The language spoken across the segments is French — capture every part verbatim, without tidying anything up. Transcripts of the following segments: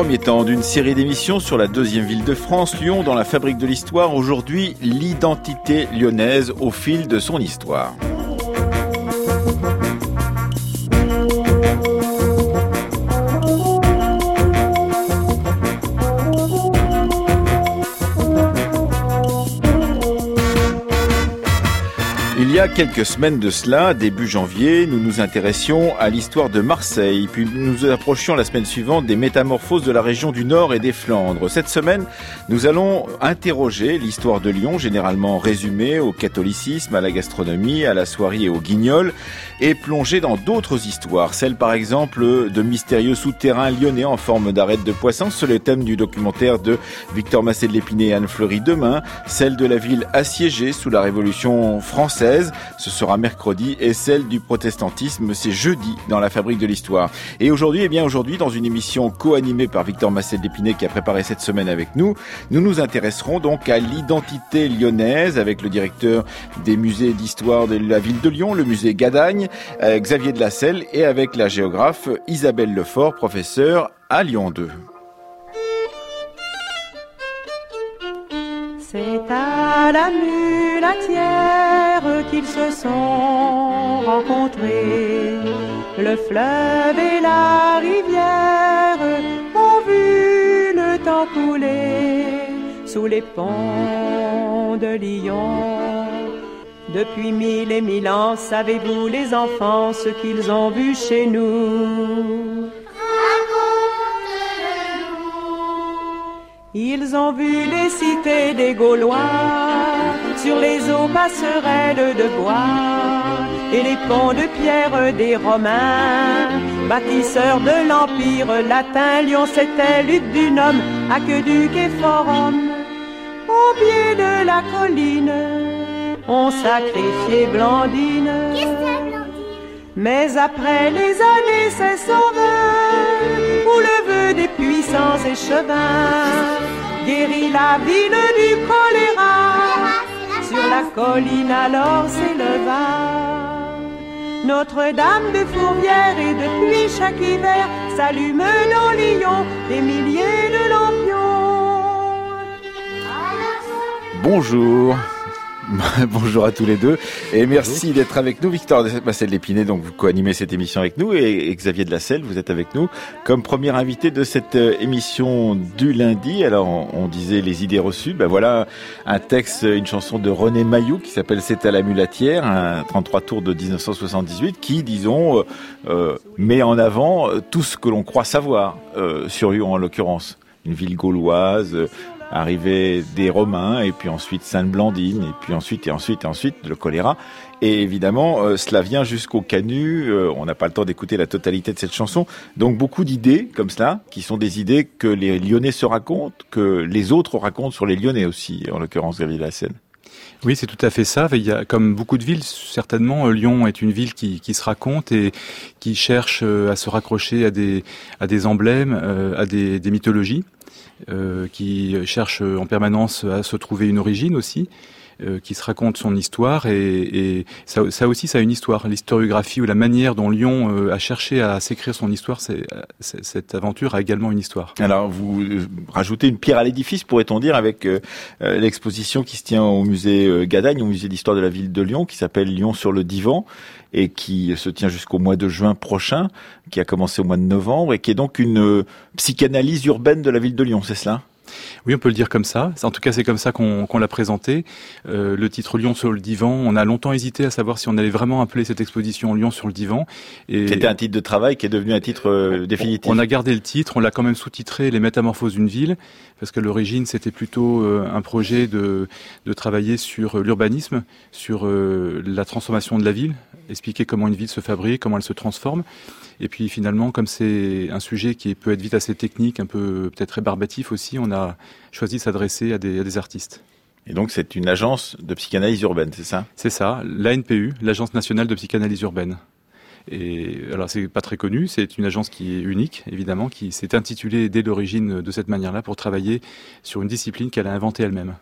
premier temps d'une série d'émissions sur la deuxième ville de France, Lyon, dans la fabrique de l'histoire. Aujourd'hui, l'identité lyonnaise au fil de son histoire. Il y a quelques semaines de cela, début janvier, nous nous intéressions à l'histoire de Marseille, puis nous nous approchions la semaine suivante des métamorphoses de la région du Nord et des Flandres. Cette semaine, nous allons interroger l'histoire de Lyon, généralement résumée au catholicisme, à la gastronomie, à la soierie et au guignol, et plonger dans d'autres histoires, celle par exemple de mystérieux souterrains lyonnais en forme d'arêtes de poisson, c'est le thème du documentaire de Victor Massé de l'Épinay et Anne-Fleury demain, celle de la ville assiégée sous la Révolution française, ce sera mercredi, et celle du protestantisme, c'est jeudi dans la fabrique de l'histoire. Et aujourd'hui, eh bien aujourd'hui, dans une émission co-animée par Victor Massé de l'Épinay qui a préparé cette semaine avec nous, nous nous intéresserons donc à l'identité lyonnaise avec le directeur des musées d'histoire de la ville de Lyon, le musée Gadagne, euh, Xavier de Lasselle, et avec la géographe Isabelle Lefort, professeure à Lyon deux. C'est à la Mulatière qu'ils se sont rencontrés. Le fleuve et la rivière ont vu le temps couler sous les ponts de Lyon. Depuis mille et mille ans, savez-vous les enfants ce qu'ils ont vu chez nous? Ils ont vu les cités des Gaulois sur les eaux passerelles de bois et les ponts de pierre des Romains, bâtisseurs de l'Empire latin. Lyon, c'était Luc du Nôme, aqueduc et forum. Au pied de la colline, on sacrifiait Blandine. Mais après les années, c'est sauveur, où le vœu des puissants échevins guérit la ville du choléra. Sur la colline alors s'éleva Notre-Dame de Fourvière, et depuis chaque hiver s'allument dans Lyon des milliers de lampions. Bonjour. Bonjour à tous les deux et merci Bonjour. D'être avec nous. Victor Massé de l'Épinay, donc vous co-animez cette émission avec nous, et Xavier de Lasselle, vous êtes avec nous comme premier invité de cette émission du lundi. Alors on, on disait les idées reçues, ben voilà un texte, une chanson de René Mailloux qui s'appelle C'est à la Mulatière, un trente-trois tours de dix-neuf cent soixante-dix-huit qui, disons, euh, euh, met en avant tout ce que l'on croit savoir euh, sur Lyon en l'occurrence, une ville gauloise. Euh, Arrivée des Romains, et puis ensuite Sainte-Blandine, et puis ensuite et ensuite et ensuite le choléra. Et évidemment, euh, cela vient jusqu'au Canut. Euh, on n'a pas le temps d'écouter la totalité de cette chanson. Donc beaucoup d'idées comme cela, qui sont des idées que les Lyonnais se racontent, que les autres racontent sur les Lyonnais aussi, en l'occurrence Xavier de Lasselle. Oui, c'est tout à fait ça. Il y a, comme beaucoup de villes, certainement, Lyon est une ville qui, qui se raconte et qui cherche à se raccrocher à des, à des emblèmes, à des, des mythologies. Euh, qui cherche en permanence à se trouver une origine aussi, euh, qui se raconte son histoire, et, et ça, ça aussi, ça a une histoire. L'historiographie ou la manière dont Lyon euh, a cherché à s'écrire son histoire, c'est, c'est, cette aventure a également une histoire. Alors, vous rajoutez une pierre à l'édifice, pourrait-on dire, avec euh, l'exposition qui se tient au musée euh, Gadagne, au musée d'histoire de la ville de Lyon, qui s'appelle Lyon sur le divan, et qui se tient jusqu'au mois de juin prochain, qui a commencé au mois de novembre, et qui est donc une euh, psychanalyse urbaine de la ville de Lyon, c'est cela ? Oui, on peut le dire comme ça. En tout cas, c'est comme ça qu'on, qu'on l'a présenté. Euh, le titre Lyon sur le divan, on a longtemps hésité à savoir si on allait vraiment appeler cette exposition Lyon sur le divan. Et c'était un titre de travail qui est devenu un titre euh, définitif. On a gardé le titre, on l'a quand même sous-titré Les Métamorphoses d'une ville, parce que l'origine, c'était plutôt euh, un projet de, de travailler sur l'urbanisme, sur euh, la transformation de la ville, expliquer comment une ville se fabrique, comment elle se transforme. Et puis finalement, comme c'est un sujet qui peut être vite assez technique, un peu peut-être rébarbatif aussi, on a choisi de s'adresser à des, à des artistes. Et donc c'est une agence de psychanalyse urbaine, c'est ça ? C'est ça, l'A N P U, l'Agence nationale de psychanalyse urbaine. Et alors c'est pas très connu, c'est une agence qui est unique, évidemment, qui s'est intitulée dès l'origine de cette manière-là pour travailler sur une discipline qu'elle a inventée elle-même.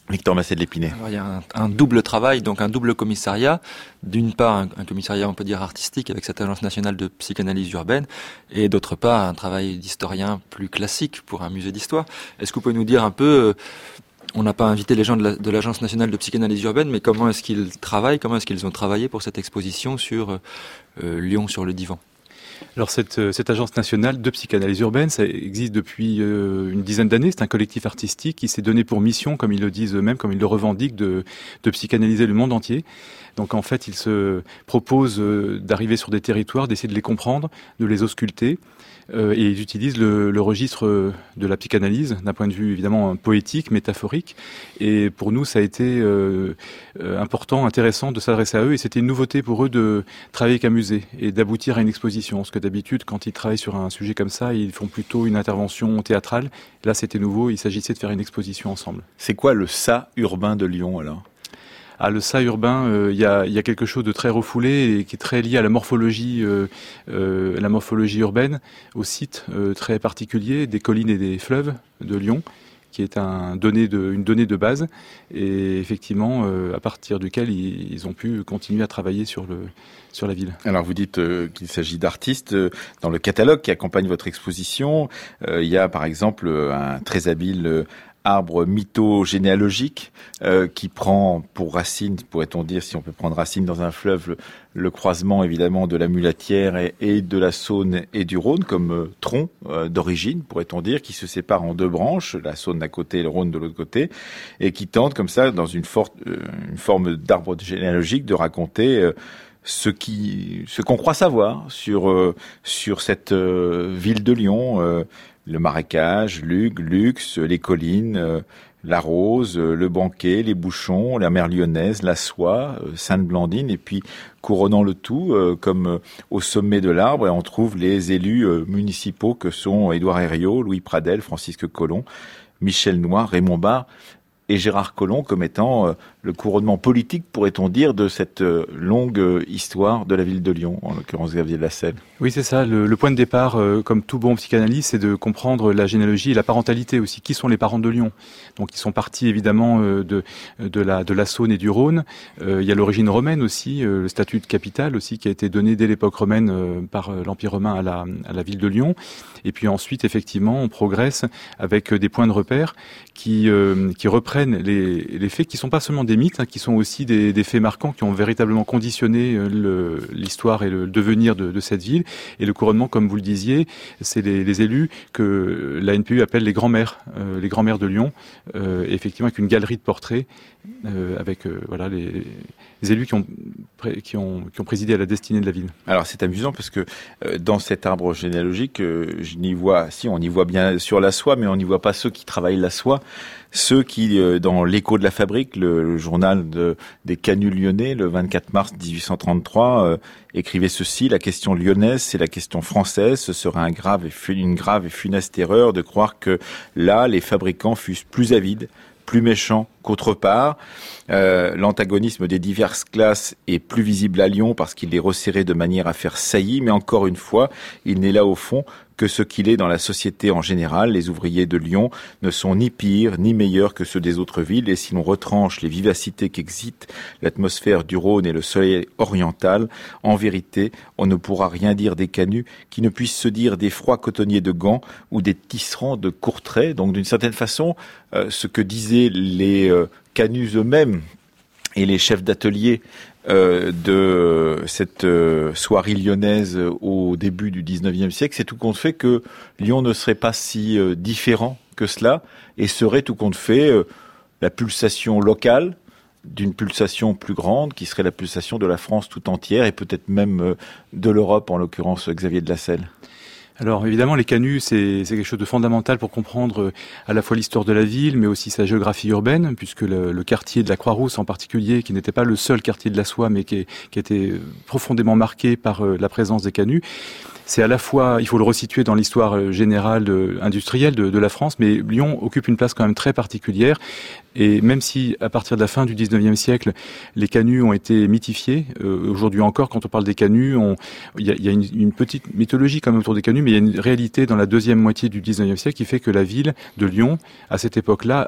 Victor Massé de l'Épinay. Alors, il y a un, un double travail, donc un double commissariat. D'une part, un, un commissariat, on peut dire, artistique avec cette Agence nationale de psychanalyse urbaine, et d'autre part, un travail d'historien plus classique pour un musée d'histoire. Est-ce que vous pouvez nous dire un peu, euh, on n'a pas invité les gens de, la, de l'Agence nationale de psychanalyse urbaine, mais comment est-ce qu'ils travaillent, comment est-ce qu'ils ont travaillé pour cette exposition sur euh, Lyon sur le divan ? Alors cette, cette agence nationale de psychanalyse urbaine, ça existe depuis euh, une dizaine d'années. C'est un collectif artistique qui s'est donné pour mission, comme ils le disent eux-mêmes, comme ils le revendiquent, de, de psychanalyser le monde entier. Donc en fait, ils se proposent euh, d'arriver sur des territoires, d'essayer de les comprendre, de les ausculter. Euh, et ils utilisent le, le registre de la psychanalyse d'un point de vue évidemment poétique, métaphorique. Et pour nous, ça a été euh, important, intéressant de s'adresser à eux. Et c'était une nouveauté pour eux de travailler avec un musée et d'aboutir à une exposition. Parce que d'habitude, quand ils travaillent sur un sujet comme ça, ils font plutôt une intervention théâtrale. Là, c'était nouveau. Il s'agissait de faire une exposition ensemble. C'est quoi le ça urbain de Lyon alors ? Ah, le ça urbain, il euh, y, a, y a quelque chose de très refoulé et qui est très lié à la morphologie, euh, euh, la morphologie urbaine, au site euh, très particulier des collines et des fleuves de Lyon, qui est un donné de, une donnée de base, et effectivement, euh, à partir duquel ils, ils ont pu continuer à travailler sur le sur la ville. Alors vous dites euh, qu'il s'agit d'artistes. Dans le catalogue qui accompagne votre exposition, euh, il y a par exemple un très habile euh, arbre mytho-généalogique euh, qui prend pour racine, pourrait-on dire, si on peut prendre racine dans un fleuve, le, le croisement évidemment de la Mulatière et, et de la Saône et du Rhône comme euh, tronc euh, d'origine, pourrait-on dire, qui se sépare en deux branches, la Saône d'un côté et le Rhône de l'autre côté, et qui tente comme ça, dans une, forte, euh, une forme d'arbre généalogique, de raconter euh, ce qui, ce qu'on croit savoir sur euh, sur cette euh, ville de Lyon. Euh, Le marécage, l'Hugue, Lux, les collines, euh, la Rose, euh, le Banquet, les Bouchons, la mer lyonnaise, la Soie, euh, Sainte-Blandine, et puis couronnant le tout, euh, comme euh, au sommet de l'arbre, et on trouve les élus euh, municipaux que sont Édouard Herriot, Louis Pradel, Francisque Colomb, Michel Noir, Raymond Barre et Gérard Collomb comme étant euh, le couronnement politique, pourrait-on dire, de cette euh, longue euh, histoire de la ville de Lyon, en l'occurrence Xavier de la Selle. Oui, c'est ça. Le, le point de départ, euh, comme tout bon psychanalyste, c'est de comprendre la généalogie et la parentalité aussi. Qui sont les parents de Lyon ? Donc, ils sont partis évidemment euh, de de la de la Saône et du Rhône. Euh, il y a l'origine romaine aussi, euh, le statut de capitale aussi qui a été donné dès l'époque romaine euh, par euh, l'Empire romain à la à la ville de Lyon. Et puis ensuite, effectivement, on progresse avec euh, des points de repère qui euh, qui reprennent les, les faits qui sont pas seulement des mythes, hein, qui sont aussi des, des faits marquants qui ont véritablement conditionné le, l'histoire et le devenir de, de cette ville. Et le couronnement, comme vous le disiez, c'est les, les élus que la N P U appelle les grands-mères, euh, les grands-mères de Lyon, euh, effectivement avec une galerie de portraits, euh, avec euh, voilà les, les élus qui ont, qui, ont, qui ont présidé à la destinée de la ville. Alors c'est amusant parce que euh, dans cet arbre généalogique, euh, je n'y vois, si on y voit bien sur la soie, mais on n'y voit pas ceux qui travaillent la soie. Ceux qui, euh, dans l'Écho de la Fabrique, le, le journal de, des canuts lyonnais, le vingt-quatre mars dix-huit cent trente-trois, euh, écrivait ceci: la question lyonnaise, c'est la question française. Ce serait un grave et, une grave et funeste erreur de croire que là, les fabricants fussent plus avides, plus méchants qu'autre part. Euh, l'antagonisme des diverses classes est plus visible à Lyon parce qu'il est resserré de manière à faire saillie, mais encore une fois, il n'est là au fond que ce qu'il est dans la société en général. Les ouvriers de Lyon ne sont ni pires ni meilleurs que ceux des autres villes, et si l'on retranche les vivacités qu'excite l'atmosphère du Rhône et le soleil oriental, en vérité, on ne pourra rien dire des canuts qui ne puissent se dire des froids cotonniers de Gand ou des tisserands de Courtrai. Donc d'une certaine façon, euh, ce que disaient les euh, canuts eux-mêmes et les chefs d'atelier Euh, de cette euh, soirée lyonnaise au début du dix-neuvième siècle, c'est tout compte fait que Lyon ne serait pas si euh, différent que cela et serait tout compte fait euh, la pulsation locale d'une pulsation plus grande qui serait la pulsation de la France tout entière et peut-être même euh, de l'Europe, en l'occurrence Xavier de la Selle. Alors évidemment, les canuts, c'est, c'est quelque chose de fondamental pour comprendre à la fois l'histoire de la ville, mais aussi sa géographie urbaine, puisque le, le quartier de la Croix-Rousse en particulier, qui n'était pas le seul quartier de la soie, mais qui, est, qui était profondément marqué par la présence des canuts, c'est à la fois, il faut le resituer dans l'histoire générale de, industrielle de, de la France, mais Lyon occupe une place quand même très particulière. Et même si, à partir de la fin du dix-neuvième siècle, les canuts ont été mythifiés, euh, aujourd'hui encore, quand on parle des canuts, il y a, y a une, une petite mythologie quand même autour des canuts, mais il y a une réalité dans la deuxième moitié du dix-neuvième siècle qui fait que la ville de Lyon, à cette époque-là,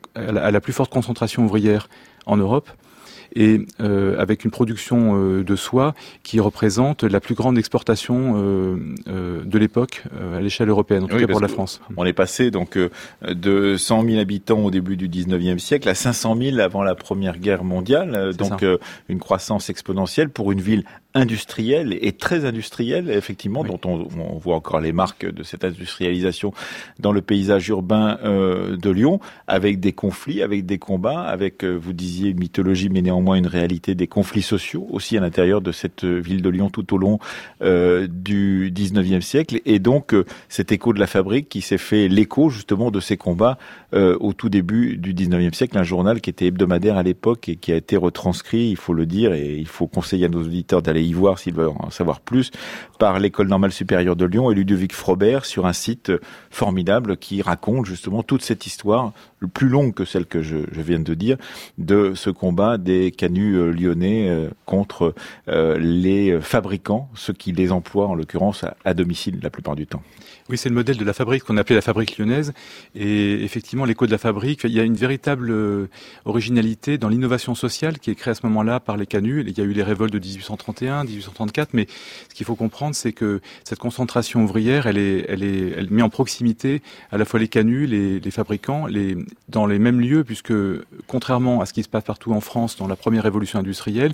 a la, a la plus forte concentration ouvrière en Europe, et euh, avec une production euh, de soie qui représente la plus grande exportation euh, euh, de l'époque euh, à l'échelle européenne, en tout oui, cas pour la France. On est passé donc euh, de cent mille habitants au début du dix-neuvième siècle à cinq cent mille avant la Première Guerre mondiale, euh, donc euh, une croissance exponentielle pour une ville industrielle et très industrielle, effectivement, oui. dont on, on voit encore les marques de cette industrialisation dans le paysage urbain euh, de Lyon, avec des conflits, avec des combats, avec, euh, vous disiez, une mythologie, mais néanmoins une réalité, des conflits sociaux aussi à l'intérieur de cette ville de Lyon tout au long euh, du dix-neuvième siècle. Et donc, euh, cet écho de la fabrique qui s'est fait l'écho justement de ces combats euh, au tout début du dix-neuvième siècle, un journal qui était hebdomadaire à l'époque et qui a été retranscrit, il faut le dire, et il faut conseiller à nos auditeurs d'aller y voir s'ils veulent en savoir plus, par l'École normale supérieure de Lyon et Ludovic Frobert sur un site formidable qui raconte justement toute cette histoire, plus longue que celle que je, je viens de dire, de ce combat des canuts lyonnais euh, contre euh, les fabricants, ceux qui les emploient en l'occurrence à, à domicile la plupart du temps. Oui, c'est le modèle de la fabrique qu'on appelait la fabrique lyonnaise. Et effectivement, l'écho de la fabrique, il y a une véritable euh, originalité dans l'innovation sociale qui est créée à ce moment-là par les canuts. Il y a eu les révoltes de dix-huit cent trente et un, dix-huit cent trente-quatre, mais ce qu'il faut comprendre, c'est que cette concentration ouvrière, elle est, elle est, elle met en proximité à la fois les canuts, les, les fabricants, les, dans les mêmes lieux, puisque contrairement à ce qui se passe partout en France dans la première révolution industrielle,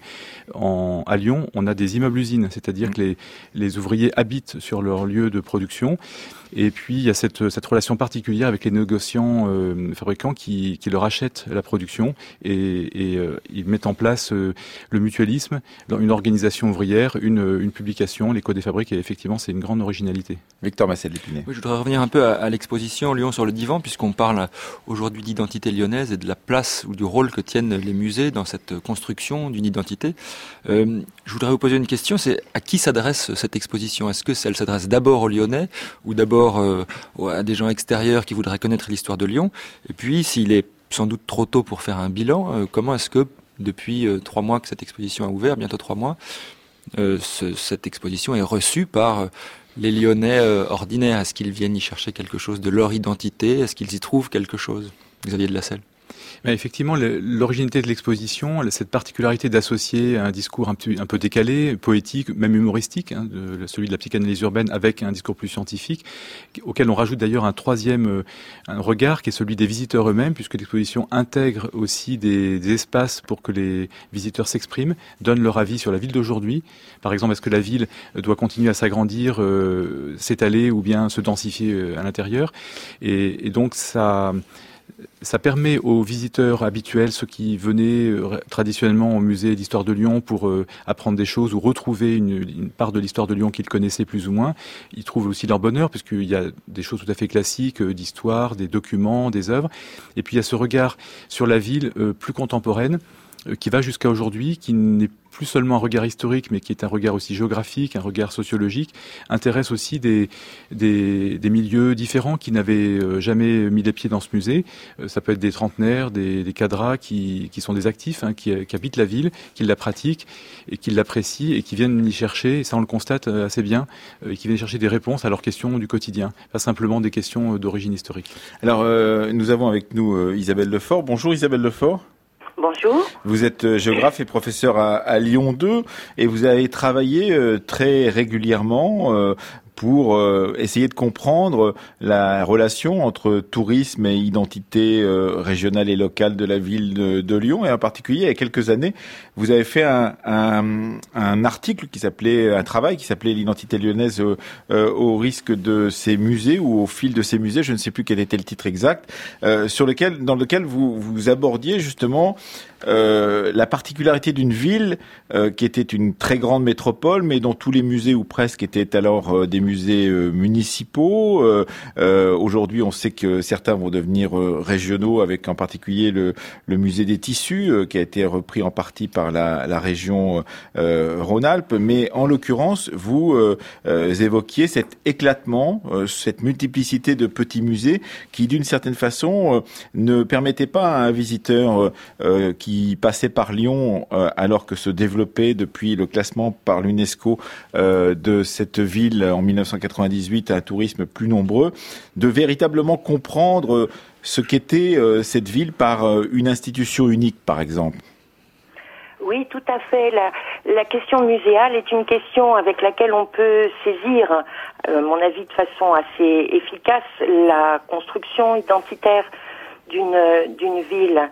en, à Lyon, on a des immeubles-usines, c'est-à-dire que les, les ouvriers habitent sur leur lieu de production. Et puis il y a cette, cette relation particulière avec les négociants euh, fabricants qui, qui leur achètent la production et, et euh, ils mettent en place euh, le mutualisme, une organisation ouvrière, une, une publication, l'écho des fabriques, et effectivement c'est une grande originalité. Victor Massel-Lépinay. Oui, je voudrais revenir un peu à, à l'exposition Lyon sur le divan, puisqu'on parle aujourd'hui d'identité lyonnaise et de la place ou du rôle que tiennent les musées dans cette construction d'une identité. Euh, je voudrais vous poser une question, c'est à qui s'adresse cette exposition ? Est-ce que elle s'adresse d'abord aux Lyonnais ou d'abord euh, à des gens extérieurs qui voudraient connaître l'histoire de Lyon? Et puis, s'il est sans doute trop tôt pour faire un bilan, euh, comment est-ce que depuis euh, trois mois que cette exposition a ouvert, bientôt trois mois, euh, ce, cette exposition est reçue par euh, les Lyonnais euh, ordinaires? Est-ce qu'ils viennent y chercher quelque chose de leur identité? Est-ce qu'ils y trouvent quelque chose? Xavier de Lasselle. Mais effectivement, l'originalité de l'exposition, cette particularité d'associer un discours un peu, un peu décalé, poétique, même humoristique, hein, de, celui de la psychanalyse urbaine, avec un discours plus scientifique, auquel on rajoute d'ailleurs un troisième un regard, qui est celui des visiteurs eux-mêmes, puisque l'exposition intègre aussi des, des espaces pour que les visiteurs s'expriment, donnent leur avis sur la ville d'aujourd'hui. Par exemple, est-ce que la ville doit continuer à s'agrandir, euh, s'étaler ou bien se densifier à l'intérieur? et, et donc ça... Ça permet aux visiteurs habituels, ceux qui venaient euh, traditionnellement au musée d'histoire de Lyon pour euh, apprendre des choses ou retrouver une, une part de l'histoire de Lyon qu'ils connaissaient plus ou moins, ils trouvent aussi leur bonheur puisqu'il y a des choses tout à fait classiques euh, d'histoire, des documents, des œuvres. Et puis il y a ce regard sur la ville euh, plus contemporaine euh, qui va jusqu'à aujourd'hui, qui n'est plus seulement un regard historique, mais qui est un regard aussi géographique, un regard sociologique, intéresse aussi des, des, des milieux différents qui n'avaient jamais mis les pieds dans ce musée. Ça peut être des trentenaires, des, des cadras qui, qui sont des actifs, hein, qui, qui habitent la ville, qui la pratiquent et qui l'apprécient et qui viennent y chercher, et ça on le constate assez bien, et qui viennent chercher des réponses à leurs questions du quotidien, pas simplement des questions d'origine historique. Alors, euh, nous avons avec nous euh, Isabelle Lefort. Bonjour Isabelle Lefort. Bonjour. Vous êtes géographe et professeur à, à Lyon deux et vous avez travaillé euh, très régulièrement euh, pour euh, essayer de comprendre la relation entre tourisme et identité euh, régionale et locale de la ville de, de Lyon. Et en particulier, il y a quelques années, vous avez fait un, un, un article qui s'appelait, un travail qui s'appelait l'identité lyonnaise euh, euh, au risque de ces musées ou au fil de ces musées, je ne sais plus quel était le titre exact, euh, sur lequel, dans lequel vous, vous abordiez justement euh, la particularité d'une ville euh, qui était une très grande métropole, mais dont tous les musées ou presque étaient alors euh, des musées euh, municipaux. Euh, euh, aujourd'hui, on sait que certains vont devenir euh, régionaux, avec en particulier le, le musée des tissus, euh, qui a été repris en partie par la, la région euh, Rhône-Alpes. Mais en l'occurrence, vous euh, euh, évoquiez cet éclatement, euh, cette multiplicité de petits musées qui, d'une certaine façon, euh, ne permettaient pas à un visiteur euh, qui passait par Lyon, euh, alors que se développait depuis le classement par l'UNESCO euh, de cette ville en mille neuf cent quatre-vingt-dix-huit un tourisme plus nombreux, de véritablement comprendre ce qu'était euh, cette ville par euh, une institution unique, par exemple. Oui, tout à fait. La, la question muséale est une question avec laquelle on peut saisir, à euh, mon avis, de façon assez efficace, la construction identitaire d'une d'une ville.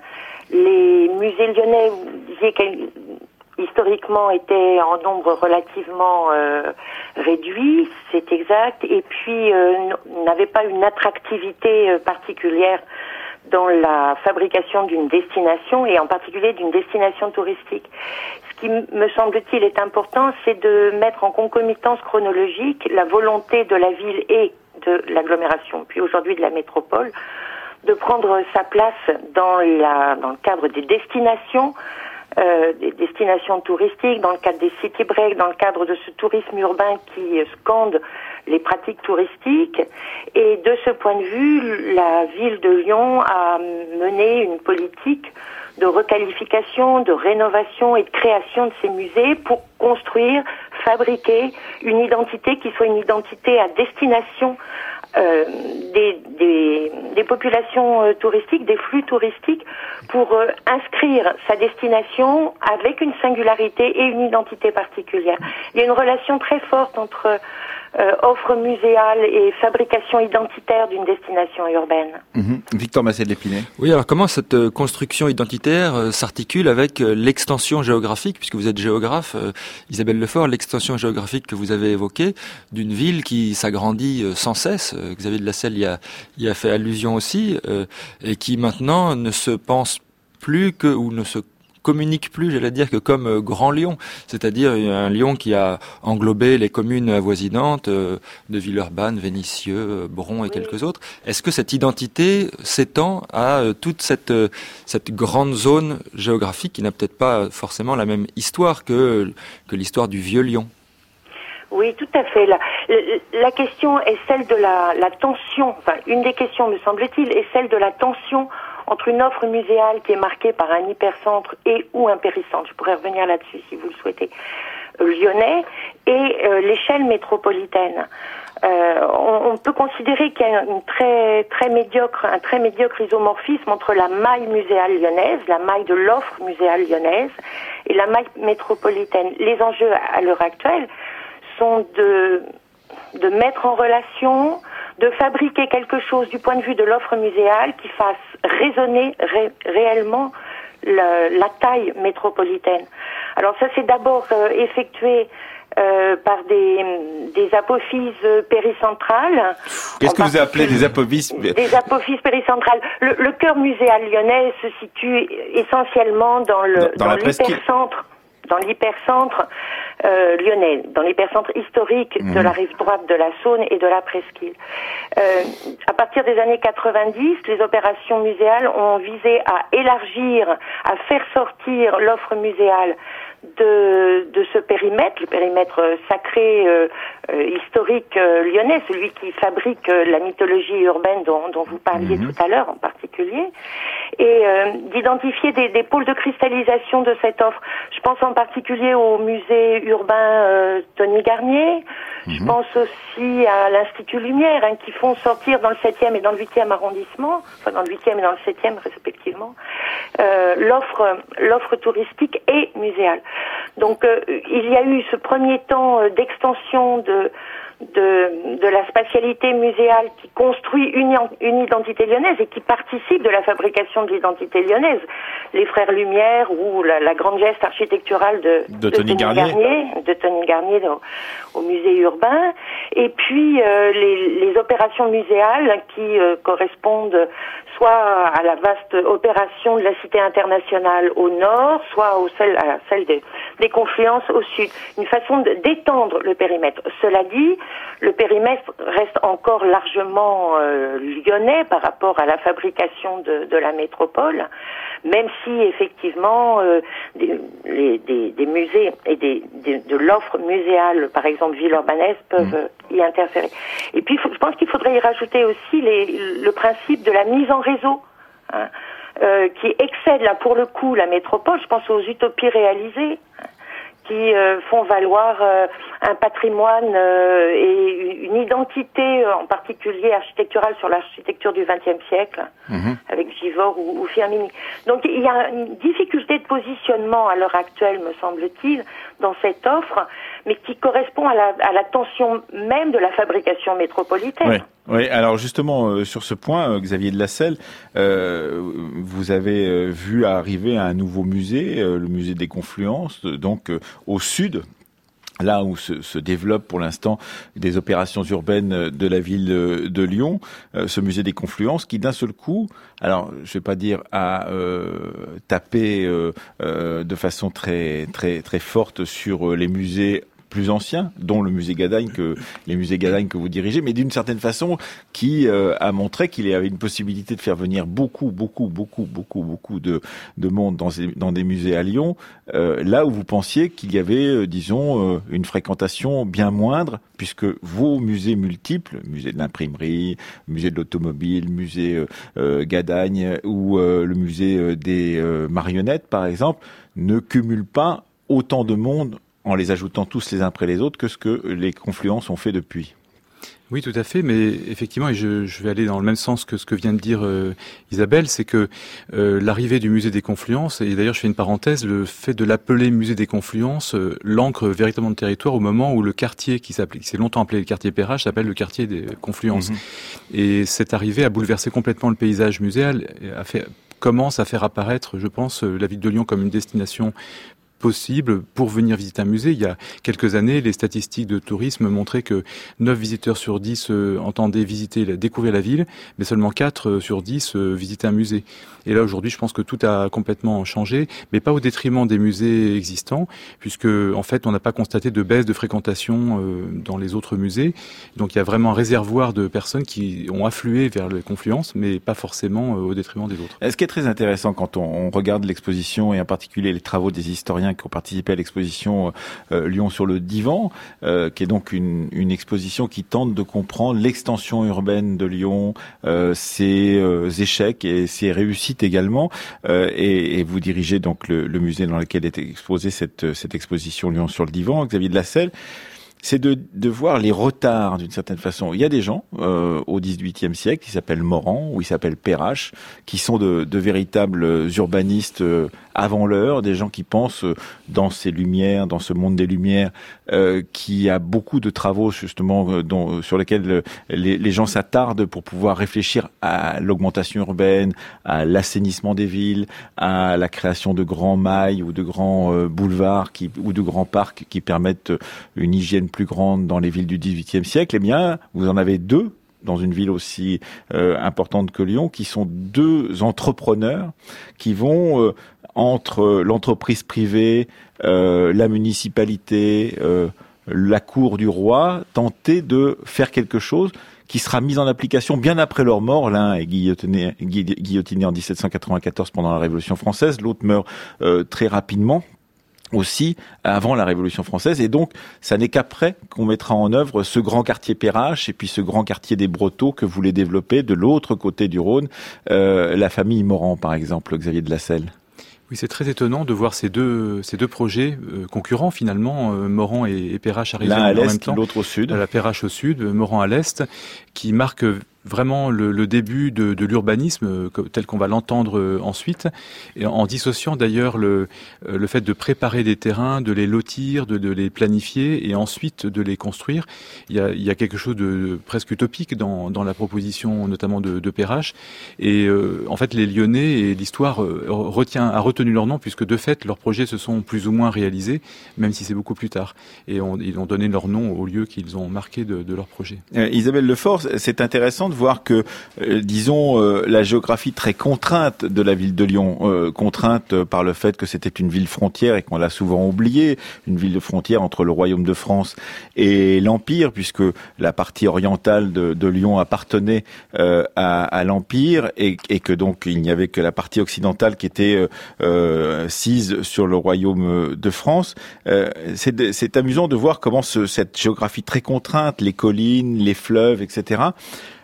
Les musées lyonnais, vous disiez qu'historiquement étaient en nombre relativement euh, réduit, c'est exact, et puis euh, n'avaient pas une attractivité euh, particulière dans la fabrication d'une destination, et en particulier d'une destination touristique. Ce qui, me semble-t-il, est important, c'est de mettre en concomitance chronologique la volonté de la ville et de l'agglomération, puis aujourd'hui de la métropole, de prendre sa place dans, la, dans le cadre des destinations, euh, des destinations touristiques, dans le cadre des city breaks, dans le cadre de ce tourisme urbain qui scande les pratiques touristiques. Et de ce point de vue, la ville de Lyon a mené une politique de requalification, de rénovation et de création de ces musées pour construire, fabriquer une identité qui soit une identité à destination euh, des, des, des populations euh, touristiques, des flux touristiques, pour euh, inscrire sa destination avec une singularité et une identité particulière. Il y a une relation très forte entre Euh, offre muséale et fabrication identitaire d'une destination urbaine. Mmh. Victor Massé-de-Lépinay. Oui, alors comment cette euh, construction identitaire euh, s'articule avec euh, l'extension géographique, puisque vous êtes géographe, euh, Isabelle Lefort, l'extension géographique que vous avez évoquée d'une ville qui s'agrandit euh, sans cesse, euh, Xavier de Lasselle y a, y a fait allusion aussi, euh, et qui maintenant ne se pense plus que, ou ne se communique plus, j'allais dire, que comme euh, Grand Lyon, c'est-à-dire un Lyon qui a englobé les communes avoisinantes euh, de Villeurbanne, Vénissieux, euh, Bron et oui. quelques autres. Est-ce que cette identité s'étend à euh, toute cette euh, cette grande zone géographique qui n'a peut-être pas forcément la même histoire que que l'histoire du vieux Lyon? Oui, tout à fait. La, la question est celle de la, la tension, enfin une des questions, me semble-t-il, est celle de la tension entre une offre muséale qui est marquée par un hypercentre et ou un péricentre, je pourrais revenir là-dessus si vous le souhaitez, euh, lyonnais, et euh, l'échelle métropolitaine. Euh, on, on peut considérer qu'il y a une très très médiocre, un très médiocre isomorphisme entre la maille muséale lyonnaise, la maille de l'offre muséale lyonnaise, et la maille métropolitaine. Les enjeux à l'heure actuelle sont de de mettre en relation, de fabriquer quelque chose du point de vue de l'offre muséale qui fasse résonner ré, réellement la, la taille métropolitaine. Alors ça, c'est d'abord euh, effectué euh, par des, des apophyses péricentrales. Qu'est-ce que vous appelez des apophyses Des apophyses péricentrales. Le, le cœur muséal lyonnais se situe essentiellement dans le dans, dans, dans l'hypercentre. dans l'hypercentre euh, lyonnais, dans l'hypercentre historique mmh. de la rive droite de la Saône et de la Presqu'île. Euh, à partir des années quatre-vingt-dix, les opérations muséales ont visé à élargir, à faire sortir l'offre muséale de, de ce périmètre, le périmètre sacré euh, euh, historique euh, lyonnais, celui qui fabrique euh, la mythologie urbaine dont, dont vous parliez mmh. tout à l'heure en particulier, et euh, d'identifier des, des pôles de cristallisation de cette offre. Je pense en particulier au musée urbain euh, Tony Garnier, mmh. je pense aussi à l'Institut Lumière, hein, qui font sortir dans le septième et dans le huitième arrondissement, enfin dans le huitième et dans le septième respectivement, euh, l'offre l'offre touristique et muséale. Donc euh, il y a eu ce premier temps euh, d'extension de de de la spatialité muséale qui construit une, une identité lyonnaise et qui participe de la fabrication de l'identité lyonnaise. Les Frères Lumière ou la, la grande geste architecturale de, de, de Tony, Tony Garnier. Garnier, de Tony Garnier au, au musée urbain, et puis euh, les, les opérations muséales qui euh, correspondent soit à la vaste opération de la Cité internationale au nord, soit au celle, à celle des, des confluences au sud. Une façon de, d'étendre le périmètre. Cela dit, le périmètre reste encore largement euh, lyonnais par rapport à la fabrication de, de la métropole, même si effectivement euh, des, les, des, des musées et des, des, de l'offre muséale, par exemple villeurbannaise, peuvent euh, y interférer. Et puis je pense qu'il faudrait y rajouter aussi les, le principe de la mise en réseau, hein, euh, qui excède là pour le coup la métropole. Je pense aux utopies réalisées, hein, qui euh, font valoir euh, un patrimoine euh, et une identité, en particulier architecturale, sur l'architecture du vingtième siècle, mmh. avec Givors ou, ou Firmini. Donc il y a une difficulté de positionnement à l'heure actuelle, me semble-t-il, dans cette offre, mais qui correspond à la, à la tension même de la fabrication métropolitaine. Oui. Oui, alors justement euh, sur ce point, euh, Xavier de Lasselle, euh, vous avez euh, vu arriver un nouveau musée, euh, le musée des Confluences, donc euh, au sud, là où se, se développent pour l'instant des opérations urbaines de la ville de Lyon, euh, ce musée des Confluences qui d'un seul coup, alors je vais pas dire a euh, tapé euh, euh, de façon très très très forte sur les musées plus anciens, dont le musée Gadagne, que les musées Gadagne que vous dirigez, mais d'une certaine façon qui euh, a montré qu'il y avait une possibilité de faire venir beaucoup, beaucoup, beaucoup, beaucoup, beaucoup de, de monde dans, ces, dans des musées à Lyon, euh, là où vous pensiez qu'il y avait, euh, disons, euh, une fréquentation bien moindre, puisque vos musées multiples, musée de l'imprimerie, musée de l'automobile, musée euh, euh, Gadagne ou euh, le musée euh, des euh, marionnettes, par exemple, ne cumulent pas autant de monde en les ajoutant tous les uns après les autres que ce que les Confluences ont fait depuis. Oui, tout à fait, mais effectivement, et je, je vais aller dans le même sens que ce que vient de dire euh, Isabelle, c'est que euh, l'arrivée du musée des Confluences, et d'ailleurs je fais une parenthèse, le fait de l'appeler musée des Confluences euh, l'ancre véritablement de territoire au moment où le quartier qui s'appelait, qui s'est longtemps appelé le quartier Perrache, s'appelle le quartier des Confluences. Mmh. Et cette arrivée a bouleversé complètement le paysage muséal, a fait, commence à faire apparaître, je pense, la ville de Lyon comme une destination possible pour venir visiter un musée. Il y a quelques années, les statistiques de tourisme montraient que neuf visiteurs sur dix euh, entendaient visiter, découvrir la ville, mais seulement quatre sur dix euh, visitaient un musée. Et là, aujourd'hui, je pense que tout a complètement changé, mais pas au détriment des musées existants, puisque, en fait, on n'a pas constaté de baisse de fréquentation euh, dans les autres musées. Donc, il y a vraiment un réservoir de personnes qui ont afflué vers les Confluences, mais pas forcément euh, au détriment des autres. Ce qui est très intéressant quand on, on regarde l'exposition, et en particulier les travaux des historiens qui ont participé à l'exposition euh, Lyon sur le divan, euh, qui est donc une, une exposition qui tente de comprendre l'extension urbaine de Lyon, euh, ses euh, échecs et ses réussites également. Euh, et, et vous dirigez donc le, le musée dans lequel est exposée cette, cette exposition Lyon sur le divan, Xavier de Lasselle. C'est de, de voir les retards d'une certaine façon. Il y a des gens euh, au dix-huitième siècle qui s'appellent Morand ou ils s'appellent Perrache, qui sont de, de véritables urbanistes euh, avant l'heure, des gens qui pensent euh, dans ces lumières, dans ce monde des lumières, euh, qui a beaucoup de travaux justement euh, dont, sur lesquels euh, les, les gens s'attardent pour pouvoir réfléchir à l'augmentation urbaine, à l'assainissement des villes, à la création de grands mailles ou de grands euh, boulevards qui, ou de grands parcs qui permettent une hygiène plus grande dans les villes du dix-huitième siècle. Eh bien, vous en avez deux dans une ville aussi euh, importante que Lyon, qui sont deux entrepreneurs qui vont euh, entre l'entreprise privée, euh, la municipalité, euh, la cour du roi, tenter de faire quelque chose qui sera mis en application bien après leur mort. L'un est guillotiné, guillotiné en dix-sept cent quatre-vingt-quatorze pendant la Révolution française, l'autre meurt euh, très rapidement aussi avant la Révolution française, et donc ça n'est qu'après qu'on mettra en œuvre ce grand quartier Perrache et puis ce grand quartier des Brotteaux que voulait développer de l'autre côté du Rhône euh, la famille Morand, par exemple, Xavier de Lasselle. Oui, c'est très étonnant de voir ces deux ces deux projets euh, concurrents finalement, euh, Morand et, et Perrache arriver en, à l'est, en même temps. L'autre au sud. La Perrache au sud, Morand à l'est, qui marquent vraiment le, le début de, de l'urbanisme tel qu'on va l'entendre ensuite, et en dissociant d'ailleurs le, le fait de préparer des terrains, de les lotir, de, de les planifier et ensuite de les construire. Il y a, il y a quelque chose de presque utopique dans, dans la proposition notamment de, de Perrache. Et euh, en fait, les Lyonnais et l'histoire euh, retient, a retenu leur nom puisque de fait, leurs projets se sont plus ou moins réalisés, même si c'est beaucoup plus tard. Et on, ils ont donné leur nom aux lieux qu'ils ont marqués de, de leur projet. Euh, Isabelle Lefort, c'est intéressant de voir que, euh, disons, euh, la géographie très contrainte de la ville de Lyon, euh, contrainte par le fait que c'était une ville frontière et qu'on l'a souvent oublié, une ville de frontière entre le Royaume de France et l'Empire, puisque la partie orientale de, de Lyon appartenait euh, à, à l'Empire et, et que donc il n'y avait que la partie occidentale qui était euh, euh, sise sur le Royaume de France. Euh, c'est, c'est amusant de voir comment ce, cette géographie très contrainte, les collines, les fleuves, et cetera,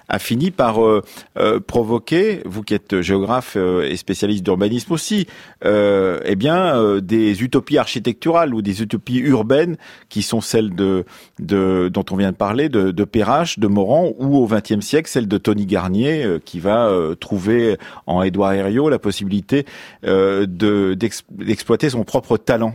a fini par euh, euh, provoquer, vous qui êtes géographe euh, et spécialiste d'urbanisme aussi, euh, eh bien euh, des utopies architecturales ou des utopies urbaines qui sont celles de, de dont on vient de parler, de, de Perrache, de Morand, ou au vingtième siècle celle de Tony Garnier euh, qui va euh, trouver en Édouard Herriot la possibilité euh, de d'ex, d'exploiter son propre talent.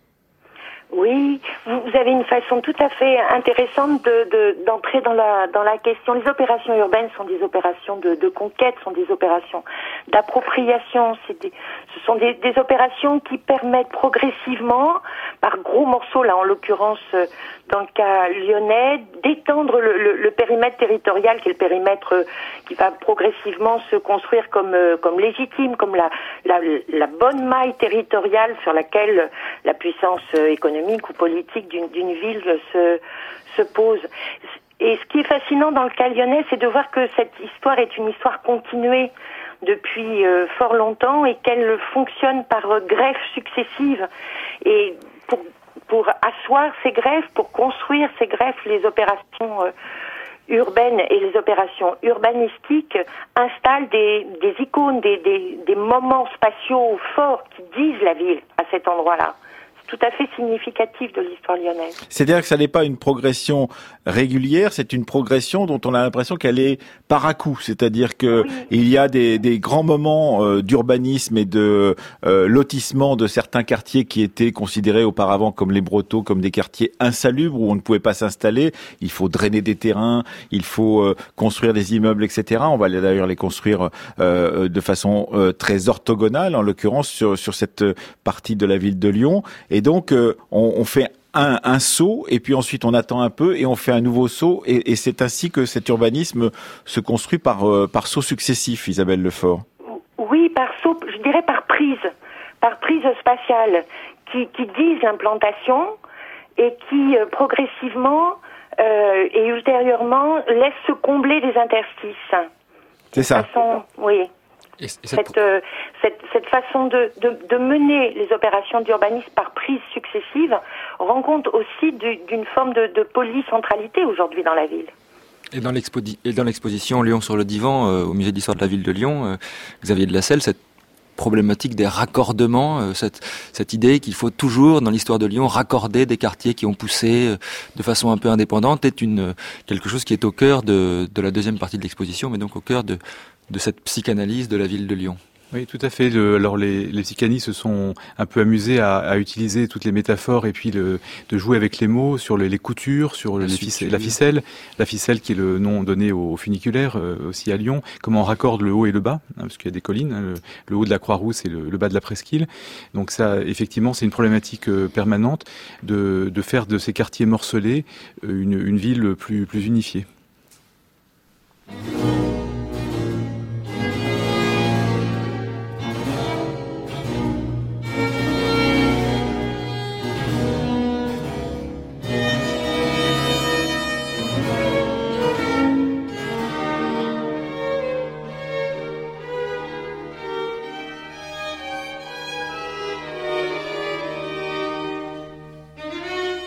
Oui, vous avez une façon tout à fait intéressante de, de, d'entrer dans la, dans la question. Les opérations urbaines sont des opérations de, de conquête, sont des opérations d'appropriation. C'est des, ce sont des, des opérations qui permettent progressivement, par gros morceaux, là en l'occurrence dans le cas lyonnais, d'étendre le, le, le périmètre territorial, qui est le périmètre qui va progressivement se construire comme, comme légitime, comme la, la, la bonne maille territoriale sur laquelle la puissance économique ou politique d'une, d'une ville se, se pose. Et ce qui est fascinant dans le cas lyonnais, c'est de voir que cette histoire est une histoire continuée depuis euh, fort longtemps et qu'elle fonctionne par euh, greffes successives. Et pour, pour asseoir ces greffes, pour construire ces greffes, les opérations euh, urbaines et les opérations urbanistiques installent des, des icônes, des, des, des moments spatiaux forts qui disent la ville à cet endroit-là. Tout à fait significatif de l'histoire lyonnaise. C'est-à-dire que ça n'est pas une progression régulière, c'est une progression dont on a l'impression qu'elle est par à coup. C'est-à-dire que oui. il y a des, des grands moments euh, d'urbanisme et de euh, lotissement de certains quartiers qui étaient considérés auparavant comme les Brotteaux, comme des quartiers insalubres où on ne pouvait pas s'installer. Il faut drainer des terrains, il faut euh, construire des immeubles, et cetera. On va d'ailleurs les construire euh, de façon euh, très orthogonale, en l'occurrence sur, sur cette partie de la ville de Lyon. Et donc, euh, on, on fait un, un saut, et puis ensuite on attend un peu, et on fait un nouveau saut, et, et c'est ainsi que cet urbanisme se construit par, euh, par sauts successifs, Isabelle Lefort. Oui, par saut, je dirais par prise, par prise spatiale, qui, qui disent l'implantation, et qui euh, progressivement euh, et ultérieurement laissent se combler les interstices. C'est ça. Façon, oui. Et cette, cette, euh, cette, cette façon de, de, de mener les opérations d'urbanisme par prise successive rend compte aussi du, d'une forme de, de polycentralité aujourd'hui dans la ville. Et dans, l'expo- et dans l'exposition Lyon sur le divan euh, au musée d'histoire de la ville de Lyon, euh, Xavier de Lasselle, cette problématique des raccordements, euh, cette, cette idée qu'il faut toujours, dans l'histoire de Lyon, raccorder des quartiers qui ont poussé euh, de façon un peu indépendante, est une, quelque chose qui est au cœur de, de la deuxième partie de l'exposition, mais donc au cœur de de cette psychanalyse de la ville de Lyon. Oui, tout à fait. Le, alors les, les psychanalystes se sont un peu amusés à, à utiliser toutes les métaphores et puis le, de jouer avec les mots sur les, les coutures, sur la, les ficelle, la ficelle, la ficelle qui est le nom donné au, au funiculaire euh, aussi à Lyon. Comment on raccorde le haut et le bas, hein, parce qu'il y a des collines, hein, le, le haut de la Croix-Rousse et le, le bas de la Presqu'île. Donc ça, effectivement, c'est une problématique euh, permanente de, de faire de ces quartiers morcelés euh, une, une ville plus, plus unifiée.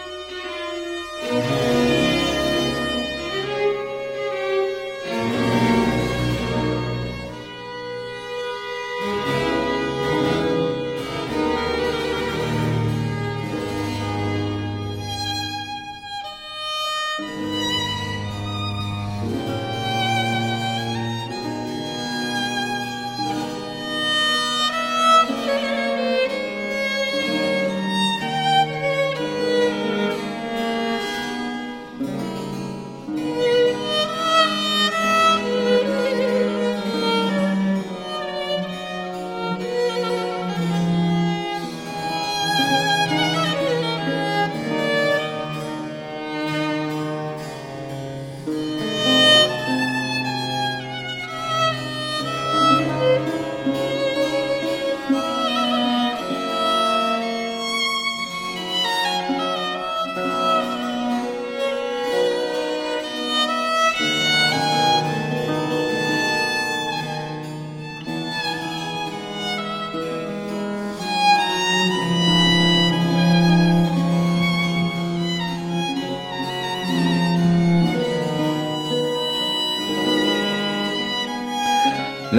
Thank you.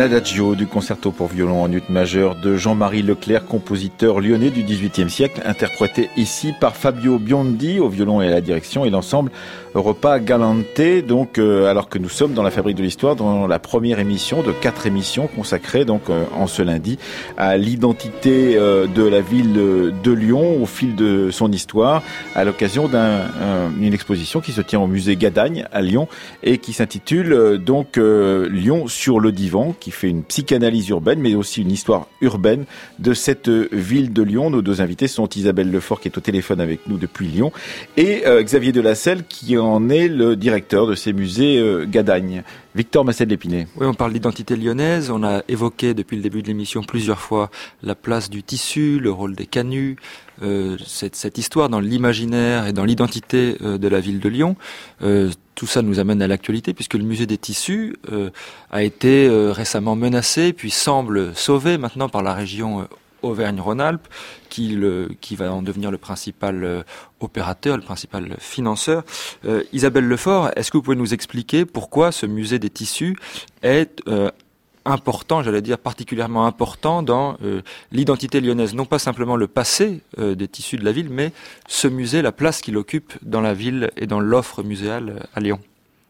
l'adagio du concerto pour violon en ut majeur de Jean-Marie Leclerc, compositeur lyonnais du dix-huitième siècle, interprété ici par Fabio Biondi au violon et à la direction, et l'ensemble Europa Galante. Donc, euh, alors que nous sommes dans la Fabrique de l'Histoire, dans la première émission de quatre émissions consacrées donc euh, en ce lundi à l'identité euh, de la ville de Lyon au fil de son histoire, à l'occasion d'une exposition qui se tient au musée Gadagne à Lyon et qui s'intitule euh, donc euh, Lyon sur le divan, qui fait une psychanalyse urbaine, mais aussi une histoire urbaine de cette ville de Lyon. Nos deux invités sont Isabelle Lefort, qui est au téléphone avec nous depuis Lyon, et euh, Xavier Delasselle, qui en est le directeur de ces musées euh, Gadagne. Victor Massel-Lépinay. Oui, on parle d'identité lyonnaise. On a évoqué depuis le début de l'émission plusieurs fois la place du tissu, le rôle des canuts, euh, cette, cette histoire dans l'imaginaire et dans l'identité euh, de la ville de Lyon. Euh, tout ça nous amène à l'actualité, puisque le musée des tissus euh, a été euh, récemment menacé, puis semble sauvé maintenant par la région euh, Auvergne-Rhône-Alpes, qui, le, qui va en devenir le principal euh, opérateur, le principal financeur. Euh, Isabelle Lefort, est-ce que vous pouvez nous expliquer pourquoi ce musée des tissus est euh, important, j'allais dire particulièrement important dans euh, l'identité lyonnaise, non pas simplement le passé euh, des tissus de la ville, mais ce musée, la place qu'il occupe dans la ville et dans l'offre muséale à Lyon?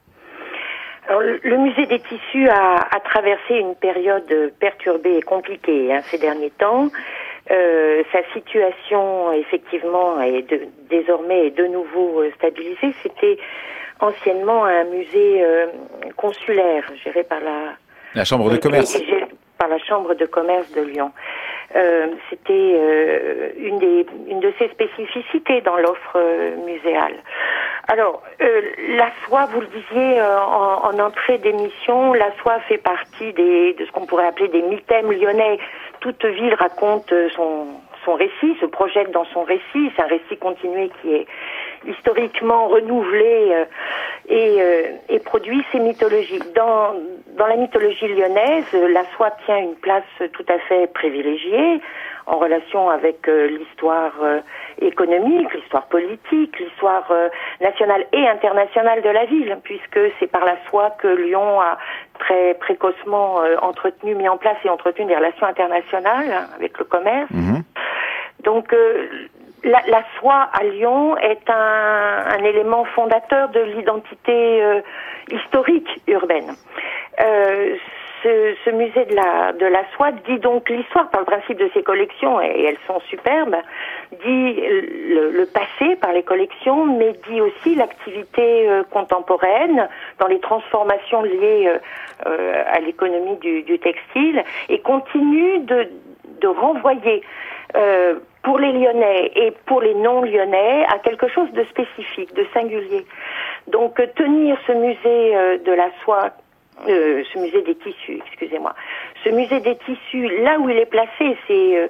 Alors, le musée des tissus a, a traversé une période perturbée et compliquée hein, ces derniers temps. Euh, sa situation, effectivement, est de, désormais est de nouveau stabilisée. C'était anciennement un musée euh, consulaire, géré par la... La Chambre de commerce. Et, et, par la Chambre de commerce de Lyon. Euh, c'était euh, une, des, une de ses spécificités dans l'offre euh, muséale. Alors, euh, la soie, vous le disiez euh, en, en entrée d'émission, la soie fait partie des, de ce qu'on pourrait appeler des mythèmes lyonnais. Toute ville raconte son, son récit, se projette dans son récit. C'est un récit continué qui est historiquement renouvelé euh, et, euh, et produit ses mythologies. Dans, dans la mythologie lyonnaise, la soie tient une place tout à fait privilégiée en relation avec euh, l'histoire euh, économique, l'histoire politique, l'histoire euh, nationale et internationale de la ville, puisque c'est par la soie que Lyon a très précocement euh, entretenu, mis en place et entretenu des relations internationales hein, avec le commerce. Mmh. Donc euh, la, la soie à Lyon est un, un élément fondateur de l'identité euh, historique urbaine. Euh, Ce, ce musée de la, de la soie dit donc l'histoire par le principe de ses collections, et elles sont superbes, dit le, le passé par les collections, mais dit aussi l'activité euh, contemporaine dans les transformations liées euh, à l'économie du, du textile, et continue de, de renvoyer euh, pour les Lyonnais et pour les non-Lyonnais à quelque chose de spécifique, de singulier. Donc euh, tenir ce musée euh, de la soie, Euh, ce musée des tissus, excusez-moi. Ce musée des tissus, là où il est placé, c'est euh,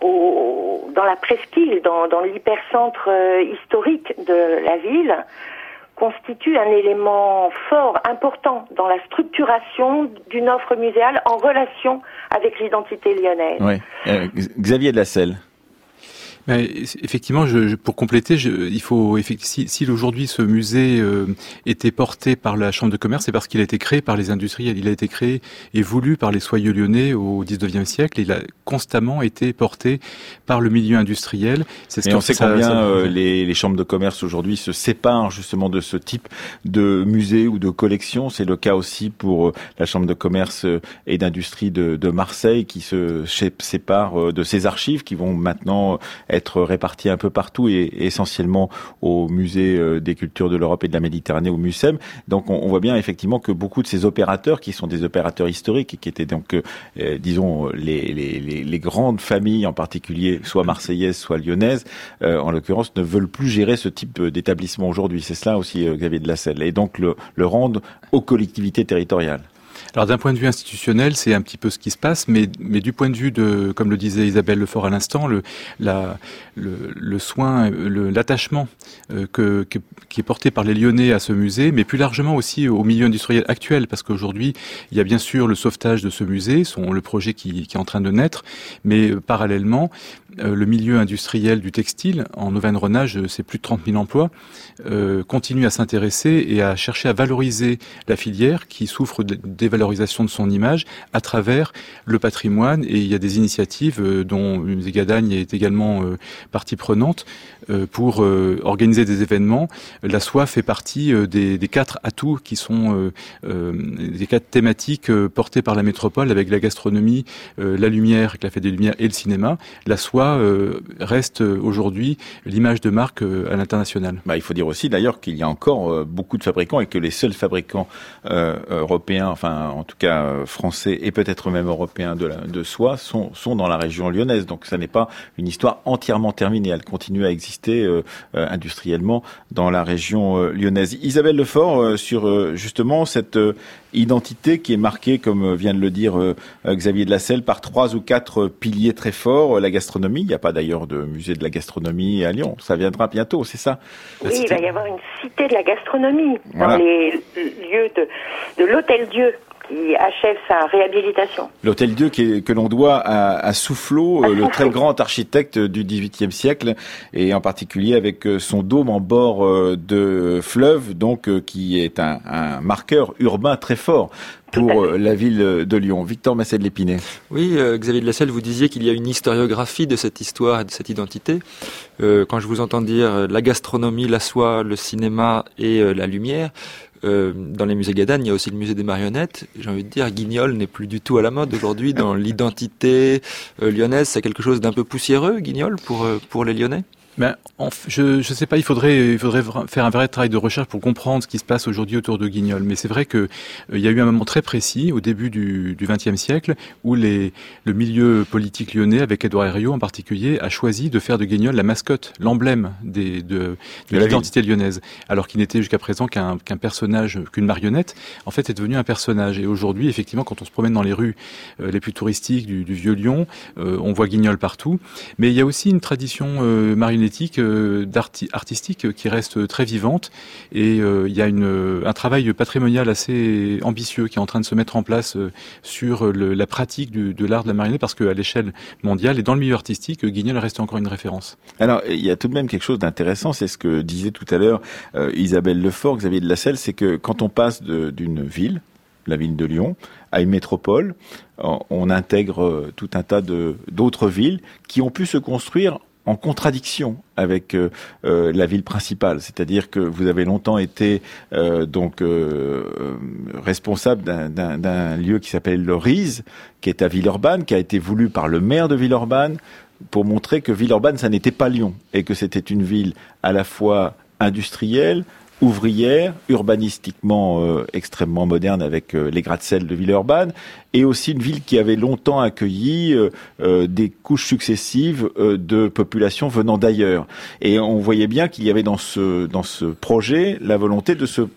au, dans la presqu'île, dans, dans l'hypercentre euh, historique de la ville, constitue un élément fort, important dans la structuration d'une offre muséale en relation avec l'identité lyonnaise. Oui. Euh, Xavier Delasselle. Mais effectivement, je, je, pour compléter, je, il faut si, si aujourd'hui ce musée euh, était porté par la Chambre de commerce, c'est parce qu'il a été créé par les industriels. Il a été créé et voulu par les soyeux lyonnais au dix-neuvième siècle. Et il a constamment été porté par le milieu industriel. C'est ce et on sait ça, combien ça, euh, les, les chambres de commerce aujourd'hui se séparent justement de ce type de musée ou de collection. C'est le cas aussi pour euh, la Chambre de commerce et d'industrie de, de Marseille, qui se sépare euh, de ses archives, qui vont maintenant être répartis un peu partout et essentiellement au musée des cultures de l'Europe et de la Méditerranée, au MUCEM. Donc on, on voit bien effectivement que beaucoup de ces opérateurs, qui sont des opérateurs historiques et qui étaient donc, euh, disons, les, les, les, les grandes familles en particulier, soit marseillaises, soit lyonnaises, euh, en l'occurrence, ne veulent plus gérer ce type d'établissement aujourd'hui. C'est cela aussi, euh, Xavier Delasselle. Et donc le, le rendre aux collectivités territoriales. Alors d'un point de vue institutionnel, c'est un petit peu ce qui se passe, mais, mais du point de vue de, comme le disait Isabelle Lefort à l'instant, le, la, le, le soin, le, l'attachement euh, que, que, qui est porté par les Lyonnais à ce musée, mais plus largement aussi au milieu industriel actuel, parce qu'aujourd'hui, il y a bien sûr le sauvetage de ce musée, son, le projet qui, qui est en train de naître, mais euh, parallèlement, euh, le milieu industriel du textile, en Auvergne-Rhône-Alpes, c'est plus de trente mille emplois, euh, continue à s'intéresser et à chercher à valoriser la filière qui souffre d'événements revalorisation de son image à travers le patrimoine. Et il y a des initiatives euh, dont le musée Gadagne est également euh, partie prenante euh, pour euh, organiser des événements. La soie fait partie euh, des, des quatre atouts qui sont euh, euh, des quatre thématiques euh, portées par la métropole avec la gastronomie, euh, la lumière, avec la fête des lumières et le cinéma. La soie euh, reste euh, aujourd'hui l'image de marque euh, à l'international. Bah, il faut dire aussi d'ailleurs qu'il y a encore euh, beaucoup de fabricants et que les seuls fabricants euh, européens, enfin en tout cas euh, français et peut-être même européens de, la, de soie sont, sont dans la région lyonnaise. Donc ça n'est pas une histoire entièrement terminée. Elle continue à exister euh, euh, industriellement dans la région euh, lyonnaise. Isabelle Lefort, euh, sur euh, justement cette euh, identité qui est marquée, comme vient de le dire euh, Xavier de Lasselle, par trois ou quatre piliers très forts. La gastronomie, il n'y a pas d'ailleurs de musée de la gastronomie à Lyon. Ça viendra bientôt, c'est ça? Oui, il va y avoir une cité de la gastronomie voilà. dans les lieux de, de l'Hôtel-Dieu qui achève sa réhabilitation. L'Hôtel-Dieu qui est, que l'on doit à, à Soufflot, euh, le très grand architecte du dix-huitième siècle, et en particulier avec son dôme en bord euh, de fleuve, donc euh, qui est un, un marqueur urbain très fort pour la ville de Lyon. Victor Massé de l'Épinay. Oui, euh, Xavier de Lasselle, vous disiez qu'il y a une historiographie de cette histoire et de cette identité. Euh, quand je vous entends dire euh, la gastronomie, la soie, le cinéma et euh, la lumière, euh, dans les musées Gadagne, il y a aussi le musée des marionnettes. J'ai envie de dire, Guignol n'est plus du tout à la mode aujourd'hui dans l'identité euh, lyonnaise. C'est quelque chose d'un peu poussiéreux, Guignol, pour, euh, pour les Lyonnais? Ben, je ne sais pas, il faudrait, il faudrait faire un vrai travail de recherche pour comprendre ce qui se passe aujourd'hui autour de Guignol. Mais c'est vrai que euh, il y a eu un moment très précis, au début du vingtième siècle, où les, le milieu politique lyonnais, avec Édouard Herriot en particulier, a choisi de faire de Guignol la mascotte, l'emblème des, de, de l'identité lyonnaise. Alors qu'il n'était jusqu'à présent qu'un qu'un personnage, qu'une marionnette, en fait, est devenu un personnage. Et aujourd'hui, effectivement, quand on se promène dans les rues euh, les plus touristiques du, du vieux Lyon, euh, on voit Guignol partout. Mais il y a aussi une tradition euh, marionnette artistique qui reste très vivante, et euh, il y a une, un travail patrimonial assez ambitieux qui est en train de se mettre en place euh, sur le, la pratique du, de l'art de la marionnette, parce qu'à l'échelle mondiale et dans le milieu artistique, Guignol reste encore une référence. Alors il y a tout de même quelque chose d'intéressant, c'est ce que disait tout à l'heure euh, Isabelle Lefort, Xavier de Lasselle, c'est que quand on passe de, d'une ville, la ville de Lyon, à une métropole, on, on intègre tout un tas de, d'autres villes qui ont pu se construire en contradiction avec euh, euh, la ville principale, c'est-à-dire que vous avez longtemps été euh, donc euh, responsable d'un, d'un, d'un lieu qui s'appelle le Rize, qui est à Villeurbanne, qui a été voulu par le maire de Villeurbanne pour montrer que Villeurbanne, ça n'était pas Lyon, et que c'était une ville à la fois industrielle, ouvrière, urbanistiquement euh, extrêmement moderne avec euh, les gratte-ciel de Villeurbanne, et aussi une ville qui avait longtemps accueilli euh, euh, des couches successives euh, de populations venant d'ailleurs. Et on voyait bien qu'il y avait dans ce dans ce projet la volonté de se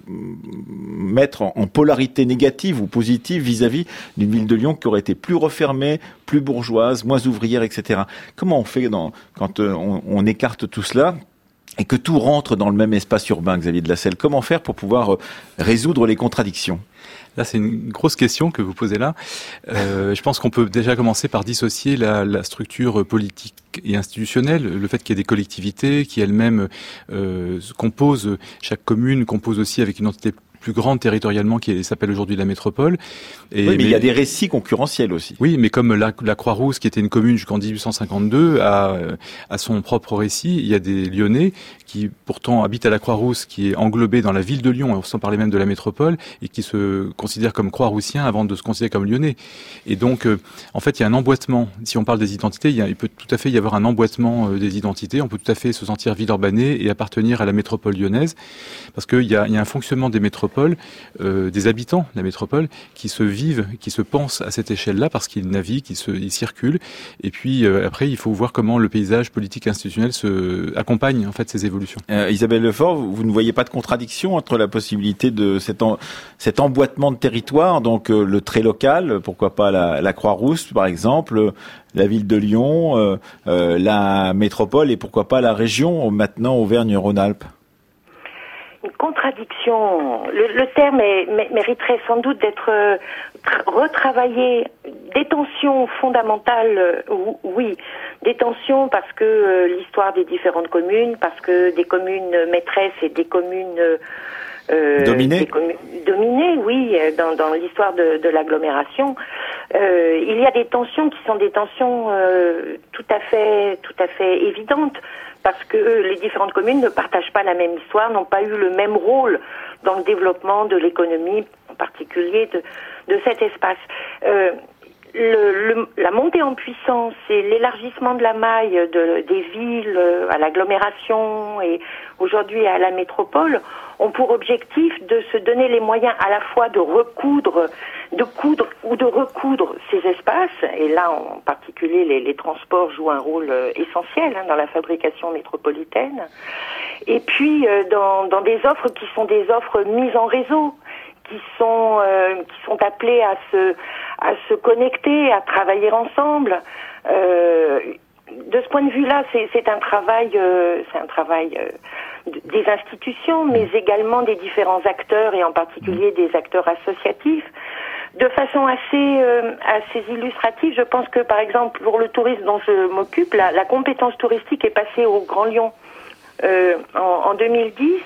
mettre en, en polarité négative ou positive vis-à-vis d'une ville de Lyon qui aurait été plus refermée, plus bourgeoise, moins ouvrière, et cetera. Comment on fait dans, quand euh, on, on écarte tout cela et que tout rentre dans le même espace urbain, Xavier de Lasselle? Comment faire pour pouvoir euh, résoudre les contradictions? Là, c'est une grosse question que vous posez là. Euh, je pense qu'on peut déjà commencer par dissocier la, la structure politique et institutionnelle, le fait qu'il y ait des collectivités qui elles-mêmes euh, composent, chaque commune compose aussi avec une entité plus grande territorialement qui s'appelle aujourd'hui la métropole. Et oui, mais, mais il y a des récits concurrentiels aussi. Oui, mais comme la, la Croix-Rousse, qui était une commune jusqu'en dix-huit cent cinquante-deux, a, a son propre récit. Il y a des Lyonnais qui pourtant habitent à la Croix-Rousse, qui est englobée dans la ville de Lyon, sans parler même de la métropole, et qui se considèrent comme Croix-Roussiens avant de se considérer comme Lyonnais. Et donc, euh, en fait, il y a un emboîtement. Si on parle des identités, il, y a, il peut tout à fait y avoir un emboîtement euh, des identités. On peut tout à fait se sentir villeurbanais et appartenir à la métropole lyonnaise, parce qu'il y a, il y a un fonctionnement des métropoles, Euh, des habitants de la métropole qui se vivent, qui se pensent à cette échelle-là parce qu'ils naviguent, ils, se, ils circulent. Et puis euh, après, il faut voir comment le paysage politique et institutionnel se accompagne en fait ces évolutions. Euh, Isabelle Lefort, vous, vous ne voyez pas de contradiction entre la possibilité de cet, en, cet emboîtement de territoire, donc euh, le trait local, pourquoi pas la, la Croix-Rousse par exemple, la ville de Lyon, euh, euh, la métropole et pourquoi pas la région, maintenant Auvergne-Rhône-Alpes? Une contradiction. Le, le terme est, mériterait sans doute d'être euh, retravaillé. Des tensions fondamentales, euh, oui. Des tensions parce que euh, l'histoire des différentes communes, parce que des communes maîtresses et des communes euh, euh, dominé, communes, dominé, oui, dans, dans l'histoire de, de l'agglomération. Euh, il y a des tensions qui sont des tensions euh, tout à fait, tout à fait évidentes, parce que les différentes communes ne partagent pas la même histoire, n'ont pas eu le même rôle dans le développement de l'économie, en particulier de, de cet espace. Euh, Le, le, la montée en puissance et l'élargissement de la maille de, des villes à l'agglomération et aujourd'hui à la métropole ont pour objectif de se donner les moyens à la fois de recoudre, de coudre ou de recoudre ces espaces. Et là, en particulier, les, les transports jouent un rôle essentiel hein, dans la fabrication métropolitaine. Et puis, euh, dans, dans des offres qui sont des offres mises en réseau, qui sont euh, qui sont appelés à se à se connecter, à travailler ensemble. Euh, de ce point de vue-là, c'est c'est un travail euh, c'est un travail euh, des institutions, mais également des différents acteurs et en particulier des acteurs associatifs. De façon assez euh, assez illustrative, je pense que par exemple pour le tourisme dont je m'occupe, la, la compétence touristique est passée au Grand Lyon euh, en, en deux mille dix.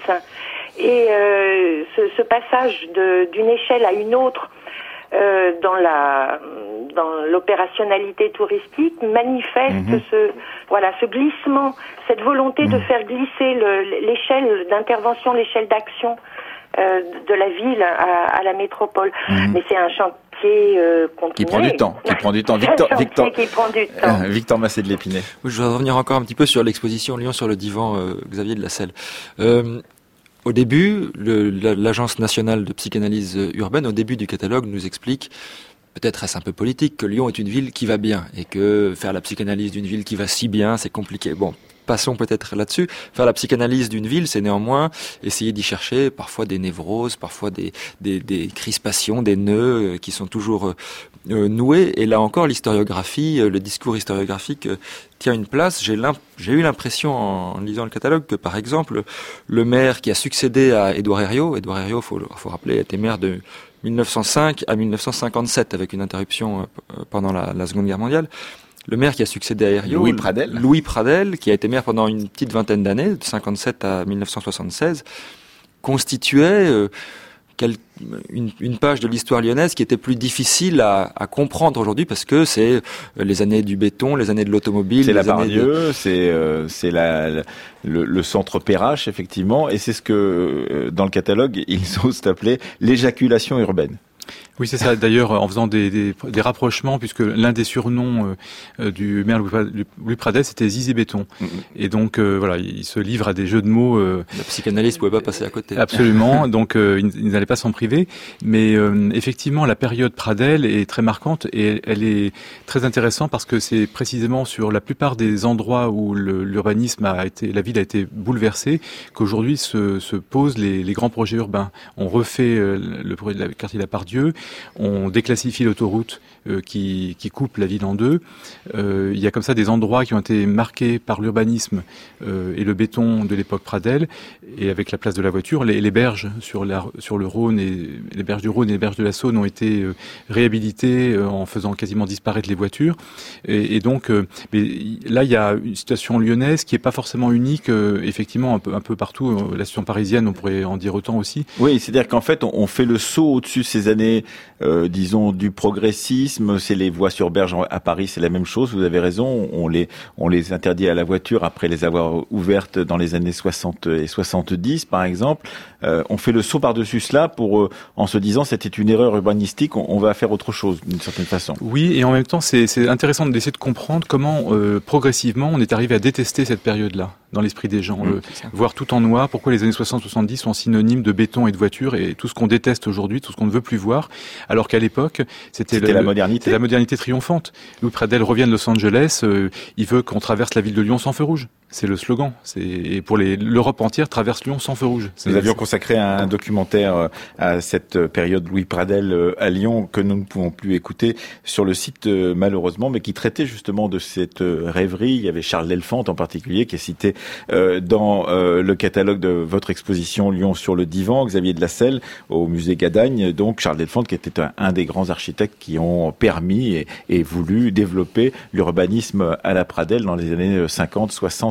Et euh, ce, ce passage de, d'une échelle à une autre euh, dans la dans l'opérationnalité touristique manifeste mmh. ce voilà ce glissement, cette volonté mmh. de faire glisser le, l'échelle d'intervention, l'échelle d'action euh, de la ville à, à la métropole. Mmh. Mais c'est un chantier euh, continué. Qui prend du temps, qui prend du temps. Victor, Victor, qui prend du temps. Euh, Victor Massé de l'Épinay. Je voudrais revenir encore un petit peu sur l'exposition Lyon sur le divan, euh, Xavier de la Selle. Euh, Au début, le, l'Agence nationale de psychanalyse urbaine, au début du catalogue, nous explique, peut-être est-ce un peu politique, que Lyon est une ville qui va bien et que faire la psychanalyse d'une ville qui va si bien, c'est compliqué. Bon, passons peut-être là-dessus. Faire la psychanalyse d'une ville, c'est néanmoins essayer d'y chercher parfois des névroses, parfois des, des, des crispations, des nœuds qui sont toujours euh, noués. Et là encore, l'historiographie, le discours historiographique tient une place. J'ai, j'ai eu l'impression en, en lisant le catalogue que, par exemple, le maire qui a succédé à Édouard Herriot, Édouard Herriot, faut, faut rappeler, était maire de mille neuf cent cinq à mille neuf cent cinquante-sept avec une interruption pendant la, la Seconde Guerre mondiale. Le maire qui a succédé à Herriot, Louis Pradel. Louis Pradel, qui a été maire pendant une petite vingtaine d'années, de cinquante-sept à mille neuf cent soixante-seize, constituait euh, quel, une, une page de l'histoire lyonnaise qui était plus difficile à, à comprendre aujourd'hui parce que c'est les années du béton, les années de l'automobile. C'est les la années banlieue, de... c'est euh, c'est la, la le, le centre Perrache effectivement, et c'est ce que euh, dans le catalogue ils osent appeler l'éjaculation urbaine. Oui, c'est ça. D'ailleurs, en faisant des, des, des rapprochements, puisque l'un des surnoms euh, du maire Louis Pradel, c'était Zizi Béton. Mm-hmm. Et donc, euh, voilà, il se livre à des jeux de mots. Euh, La psychanalyse pouvait pas passer à côté. Absolument. Donc, euh, il, il n'allait pas s'en priver. Mais euh, effectivement, la période Pradel est très marquante et elle est très intéressante parce que c'est précisément sur la plupart des endroits où le, l'urbanisme a été, la ville a été bouleversée, qu'aujourd'hui se, se posent les, les grands projets urbains. On refait euh, le, le quartier de la Part-Dieu. On déclassifie l'autoroute euh, qui, qui coupe la ville en deux. Euh, il y a comme ça des endroits qui ont été marqués par l'urbanisme euh, et le béton de l'époque Pradel, et avec la place de la voiture. Les, les berges sur, la, sur le Rhône, et les berges du Rhône et les berges de la Saône ont été euh, réhabilitées euh, en faisant quasiment disparaître les voitures. Et, et donc, euh, mais là, il y a une situation lyonnaise qui n'est pas forcément unique, euh, effectivement, un peu, un peu partout. La situation parisienne, on pourrait en dire autant aussi. Oui, c'est-à-dire qu'en fait, on, on fait le saut au-dessus de ces années Euh, disons du progressisme, c'est les voies sur berge à Paris, c'est la même chose. Vous avez raison, on les on les interdit à la voiture après les avoir ouvertes dans les années soixante et soixante-dix, par exemple. Euh, on fait le saut par-dessus cela pour euh, en se disant c'était une erreur urbanistique, on, on va faire autre chose d'une certaine façon. Oui, et en même temps, c'est, c'est intéressant d'essayer de comprendre comment euh, progressivement on est arrivé à détester cette période-là dans l'esprit des gens, mmh, euh, voir tout en noir. Pourquoi les années soixante soixante-dix sont synonymes de béton et de voiture et tout ce qu'on déteste aujourd'hui, tout ce qu'on ne veut plus voir. Alors qu'à l'époque, c'était, c'était le, la modernité. C'était la modernité triomphante. Louis Pradel revient de Los Angeles, euh, il veut qu'on traverse la ville de Lyon sans feu rouge. C'est le slogan. C'est, et pour les, l'Europe entière traverse Lyon sans feu rouge. Nous avions consacré un documentaire à cette période Louis Pradel à Lyon que nous ne pouvons plus écouter sur le site malheureusement, mais qui traitait justement de cette rêverie. Il y avait Charles Delphante en particulier qui est cité dans le catalogue de votre exposition Lyon sur le divan, Xavier de la Selle, au musée Gadagne. Donc Charles Delphante qui était un, un des grands architectes qui ont permis et, et voulu développer l'urbanisme à la Pradel dans les années cinquante, soixante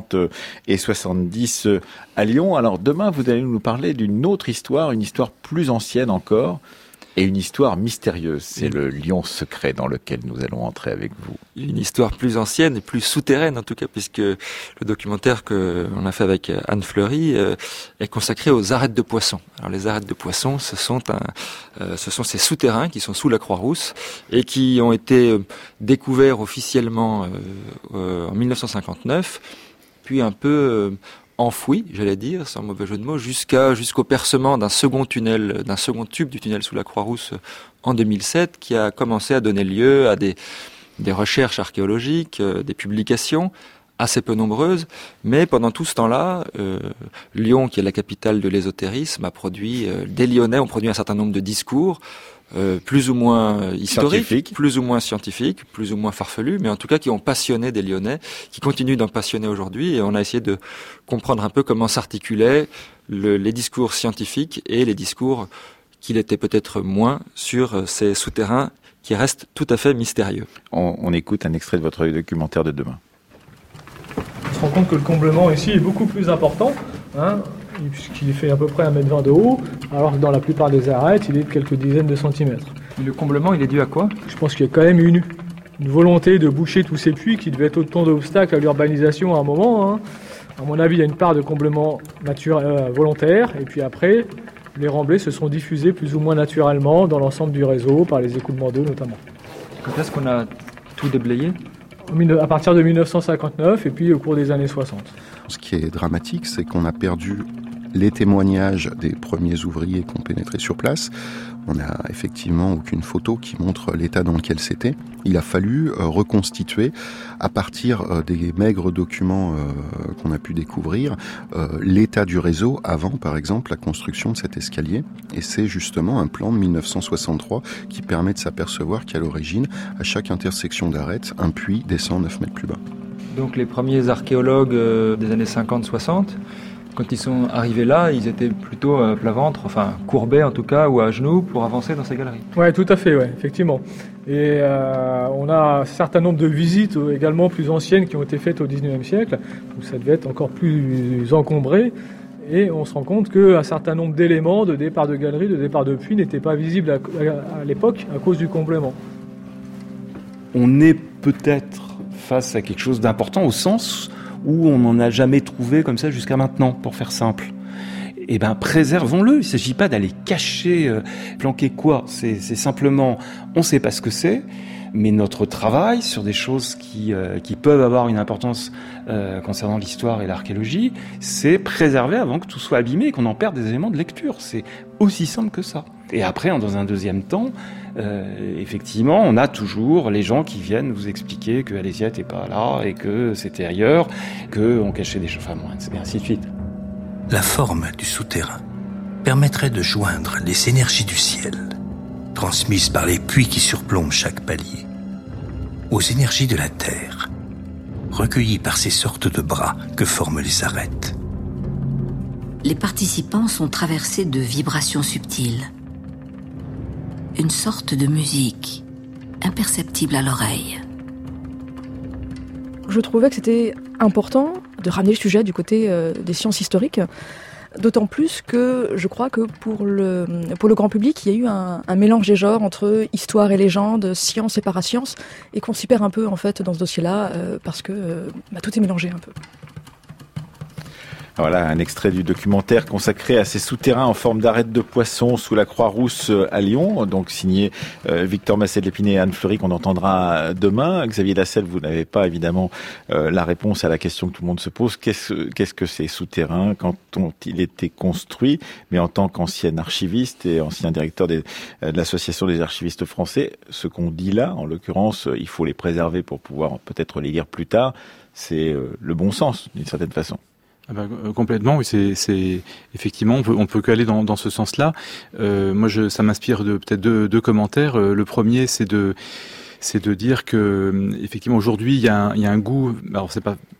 soixante et soixante-dix à Lyon. Alors demain, vous allez nous parler d'une autre histoire, une histoire plus ancienne encore, et une histoire mystérieuse. C'est le Lyon secret dans lequel nous allons entrer avec vous. Une histoire plus ancienne et plus souterraine en tout cas, puisque le documentaire que on a fait avec Anne Fleury euh, est consacré aux arêtes de poissons. Alors les arêtes de poissons, ce sont un, euh, ce sont ces souterrains qui sont sous la Croix-Rousse et qui ont été euh, découverts officiellement euh, euh, en mille neuf cent cinquante-neuf, puis un peu euh, enfoui, j'allais dire, sans mauvais jeu de mots, jusqu'à jusqu'au percement d'un second tunnel, d'un second tube du tunnel sous la Croix-Rousse en deux mille sept, qui a commencé à donner lieu à des des recherches archéologiques, euh, des publications assez peu nombreuses, mais pendant tout ce temps-là, euh, Lyon, qui est la capitale de l'ésotérisme, a produit euh, des Lyonnais ont produit un certain nombre de discours. Euh, plus ou moins historiques, plus ou moins scientifiques, plus ou moins farfelus, mais en tout cas qui ont passionné des Lyonnais, qui continuent d'en passionner aujourd'hui, et on a essayé de comprendre un peu comment s'articulaient le, les discours scientifiques et les discours qu'il était peut-être moins sur ces souterrains qui restent tout à fait mystérieux. On, on écoute un extrait de votre documentaire de demain. On se rend compte que le comblement ici est beaucoup plus important, hein, puisqu'il fait à peu près un mètre vingt de haut, alors que dans la plupart des arêtes, il est de quelques dizaines de centimètres. Et le comblement, il est dû à quoi ? Je pense qu'il y a quand même une, une volonté de boucher tous ces puits qui devaient être autant d'obstacles à l'urbanisation à un moment. Hein. À mon avis, il y a une part de comblement naturel, euh, volontaire, et puis après, les remblais se sont diffusés plus ou moins naturellement dans l'ensemble du réseau, par les écoulements d'eau notamment. Quand est-ce qu'on a tout déblayé ? À partir de mille neuf cent cinquante-neuf et puis au cours des années soixante. Ce qui est dramatique, c'est qu'on a perdu les témoignages des premiers ouvriers qui ont pénétré sur place. On n'a effectivement aucune photo qui montre l'état dans lequel c'était. Il a fallu euh, reconstituer, à partir euh, des maigres documents euh, qu'on a pu découvrir, euh, l'état du réseau avant, par exemple, la construction de cet escalier. Et c'est justement un plan de mille neuf cent soixante-trois qui permet de s'apercevoir qu'à l'origine, à chaque intersection d'arête, un puits descend neuf mètres plus bas. Donc les premiers archéologues euh, des années cinquante soixante, quand ils sont arrivés là, ils étaient plutôt à plat ventre, enfin courbés en tout cas, ou à genoux pour avancer dans ces galeries. Oui, tout à fait, ouais, effectivement. Et euh, on a un certain nombre de visites également plus anciennes qui ont été faites au dix-neuvième siècle, où ça devait être encore plus encombré. Et on se rend compte qu'un certain nombre d'éléments de départ de galeries, de départ de puits n'étaient pas visibles à, à, à l'époque à cause du comblement. On est peut-être face à quelque chose d'important au sens où on n'en a jamais trouvé comme ça jusqu'à maintenant, pour faire simple. Eh ben, préservons-le. Il ne s'agit pas d'aller cacher, euh, planquer quoi. C'est, c'est simplement, on ne sait pas ce que c'est, mais notre travail sur des choses qui, euh, qui peuvent avoir une importance euh, concernant l'histoire et l'archéologie, c'est préserver avant que tout soit abîmé et qu'on en perde des éléments de lecture. C'est aussi simple que ça. Et après, dans un deuxième temps, euh, effectivement, on a toujours les gens qui viennent vous expliquer que Alésia n'était pas là et que c'était ailleurs, qu'on cachait des choses, enfin, et ainsi de suite. La forme du souterrain permettrait de joindre les énergies du ciel, transmises par les puits qui surplombent chaque palier, aux énergies de la terre, recueillies par ces sortes de bras que forment les arêtes. Les participants sont traversés de vibrations subtiles. Une sorte de musique imperceptible à l'oreille. Je trouvais que c'était important de ramener le sujet du côté euh, des sciences historiques, d'autant plus que je crois que pour le, pour le grand public, il y a eu un, un mélange des genres entre histoire et légende, science et parascience, et qu'on s'y perd un peu en fait dans ce dossier-là, euh, parce que euh, bah, tout est mélangé un peu. Voilà un extrait du documentaire consacré à ces souterrains en forme d'arêtes de poisson sous la Croix-Rousse à Lyon, donc signé euh, Victor Massé-Lépinay et Anne Fleury, qu'on entendra demain. Xavier Lasselle, vous n'avez pas évidemment euh, la réponse à la question que tout le monde se pose. Qu'est-ce, qu'est-ce que ces souterrains, quand ont-ils été construits? Mais en tant qu'ancien archiviste et ancien directeur des, de l'Association des archivistes français, ce qu'on dit là, en l'occurrence, il faut les préserver pour pouvoir peut-être les lire plus tard, c'est euh, le bon sens, d'une certaine façon. Ah bah, euh, complètement, oui, c'est, c'est effectivement, on peut, on peut qu'aller dans, dans ce sens-là. Euh, moi, je, ça m'inspire de peut-être deux, deux commentaires. Euh, le premier, c'est de, c'est de dire que effectivement aujourd'hui, il y a un, il y a un goût. Alors, c'est pas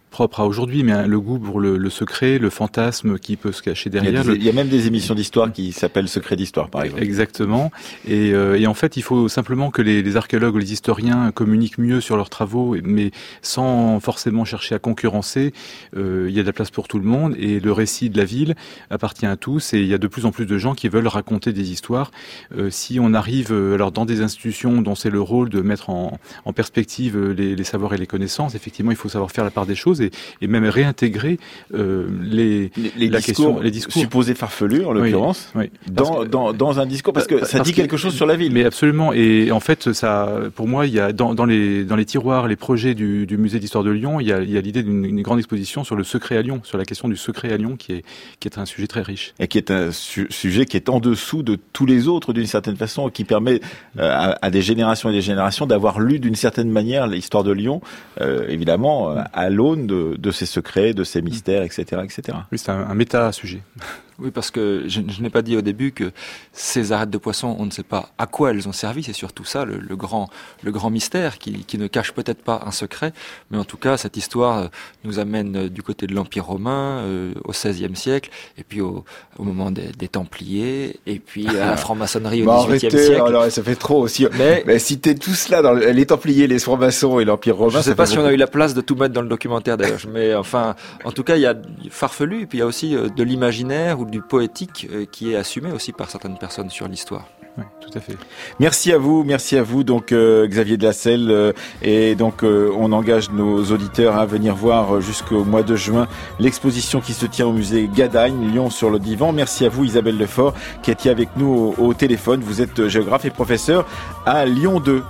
propre à aujourd'hui, mais hein, le goût pour le, le secret, le fantasme qui peut se cacher derrière. Il y a, des, le... il y a même des émissions d'histoire qui s'appellent Secret d'Histoire, par exemple. Exactement. Et, euh, et en fait, il faut simplement que les, les archéologues ou les historiens communiquent mieux sur leurs travaux, mais sans forcément chercher à concurrencer. Euh, il y a de la place pour tout le monde, et le récit de la ville appartient à tous, et il y a de plus en plus de gens qui veulent raconter des histoires. Euh, si on arrive euh, alors dans des institutions dont c'est le rôle de mettre en, en perspective les, les savoirs et les connaissances, effectivement, il faut savoir faire la part des choses et, et même réintégrer euh, les, les, les, la discours, question, les discours supposés farfelus, en l'occurrence, oui, oui. Dans, que, dans, dans un discours, parce que ça parce dit quelque chose sur la ville. Mais absolument, et en fait, ça, pour moi, il y a dans, dans, les, dans les tiroirs, les projets du, du musée d'histoire de Lyon, il y a, il y a l'idée d'une grande exposition sur le secret à Lyon, sur la question du secret à Lyon, qui est, qui est un sujet très riche. Et qui est un su sujet qui est en dessous de tous les autres, d'une certaine façon, qui permet euh, à, à des générations et des générations d'avoir lu d'une certaine manière l'histoire de Lyon, euh, évidemment, euh, à l'aune de, de ses secrets, de ses mystères, et cetera, et cetera. Oui, c'est un, un méta-sujet. Oui, parce que je, je n'ai pas dit au début que ces arêtes de poisson, on ne sait pas à quoi elles ont servi. C'est surtout ça, le, le grand, le grand mystère qui, qui ne cache peut-être pas un secret. Mais en tout cas, cette histoire nous amène du côté de l'Empire romain, euh, au seizième siècle, et puis au, au moment des, des Templiers, et puis à la franc-maçonnerie au bah, dix-huitième arrêtez, siècle. Alors, ça fait trop aussi. Mais, mais citer tout cela dans les Templiers, les francs-maçons et l'Empire romain. Je ne sais pas si beaucoup. on a eu la place de tout mettre dans le documentaire d'ailleurs. Mais enfin, en tout cas, il y a farfelu, et puis il y a aussi de l'imaginaire ou du poétique qui est assumé aussi par certaines personnes sur l'histoire. Oui, tout à fait. Merci à vous, merci à vous, donc euh, Xavier Dellasselle, euh, et donc euh, on engage nos auditeurs à venir voir euh, jusqu'au mois de juin l'exposition qui se tient au musée Gadagne, Lyon sur le divan. Merci à vous Isabelle Lefort qui étiez avec nous au, au téléphone. Vous êtes géographe et professeur à Lyon deux.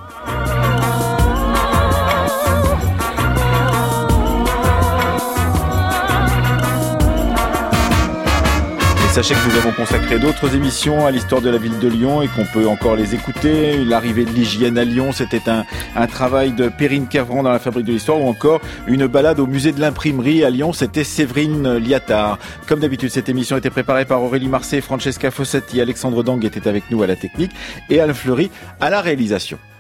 Sachez que nous avons consacré d'autres émissions à l'histoire de la ville de Lyon et qu'on peut encore les écouter. L'arrivée de l'hygiène à Lyon, c'était un, un travail de Perrine Kervran dans la Fabrique de l'Histoire, ou encore une balade au musée de l'imprimerie à Lyon, c'était Séverine Liattard. Comme d'habitude, cette émission était préparée par Aurélie Marcet, Francesca Fossetti, Alexandre Dang était avec nous à la technique et Alain Fleury à la réalisation.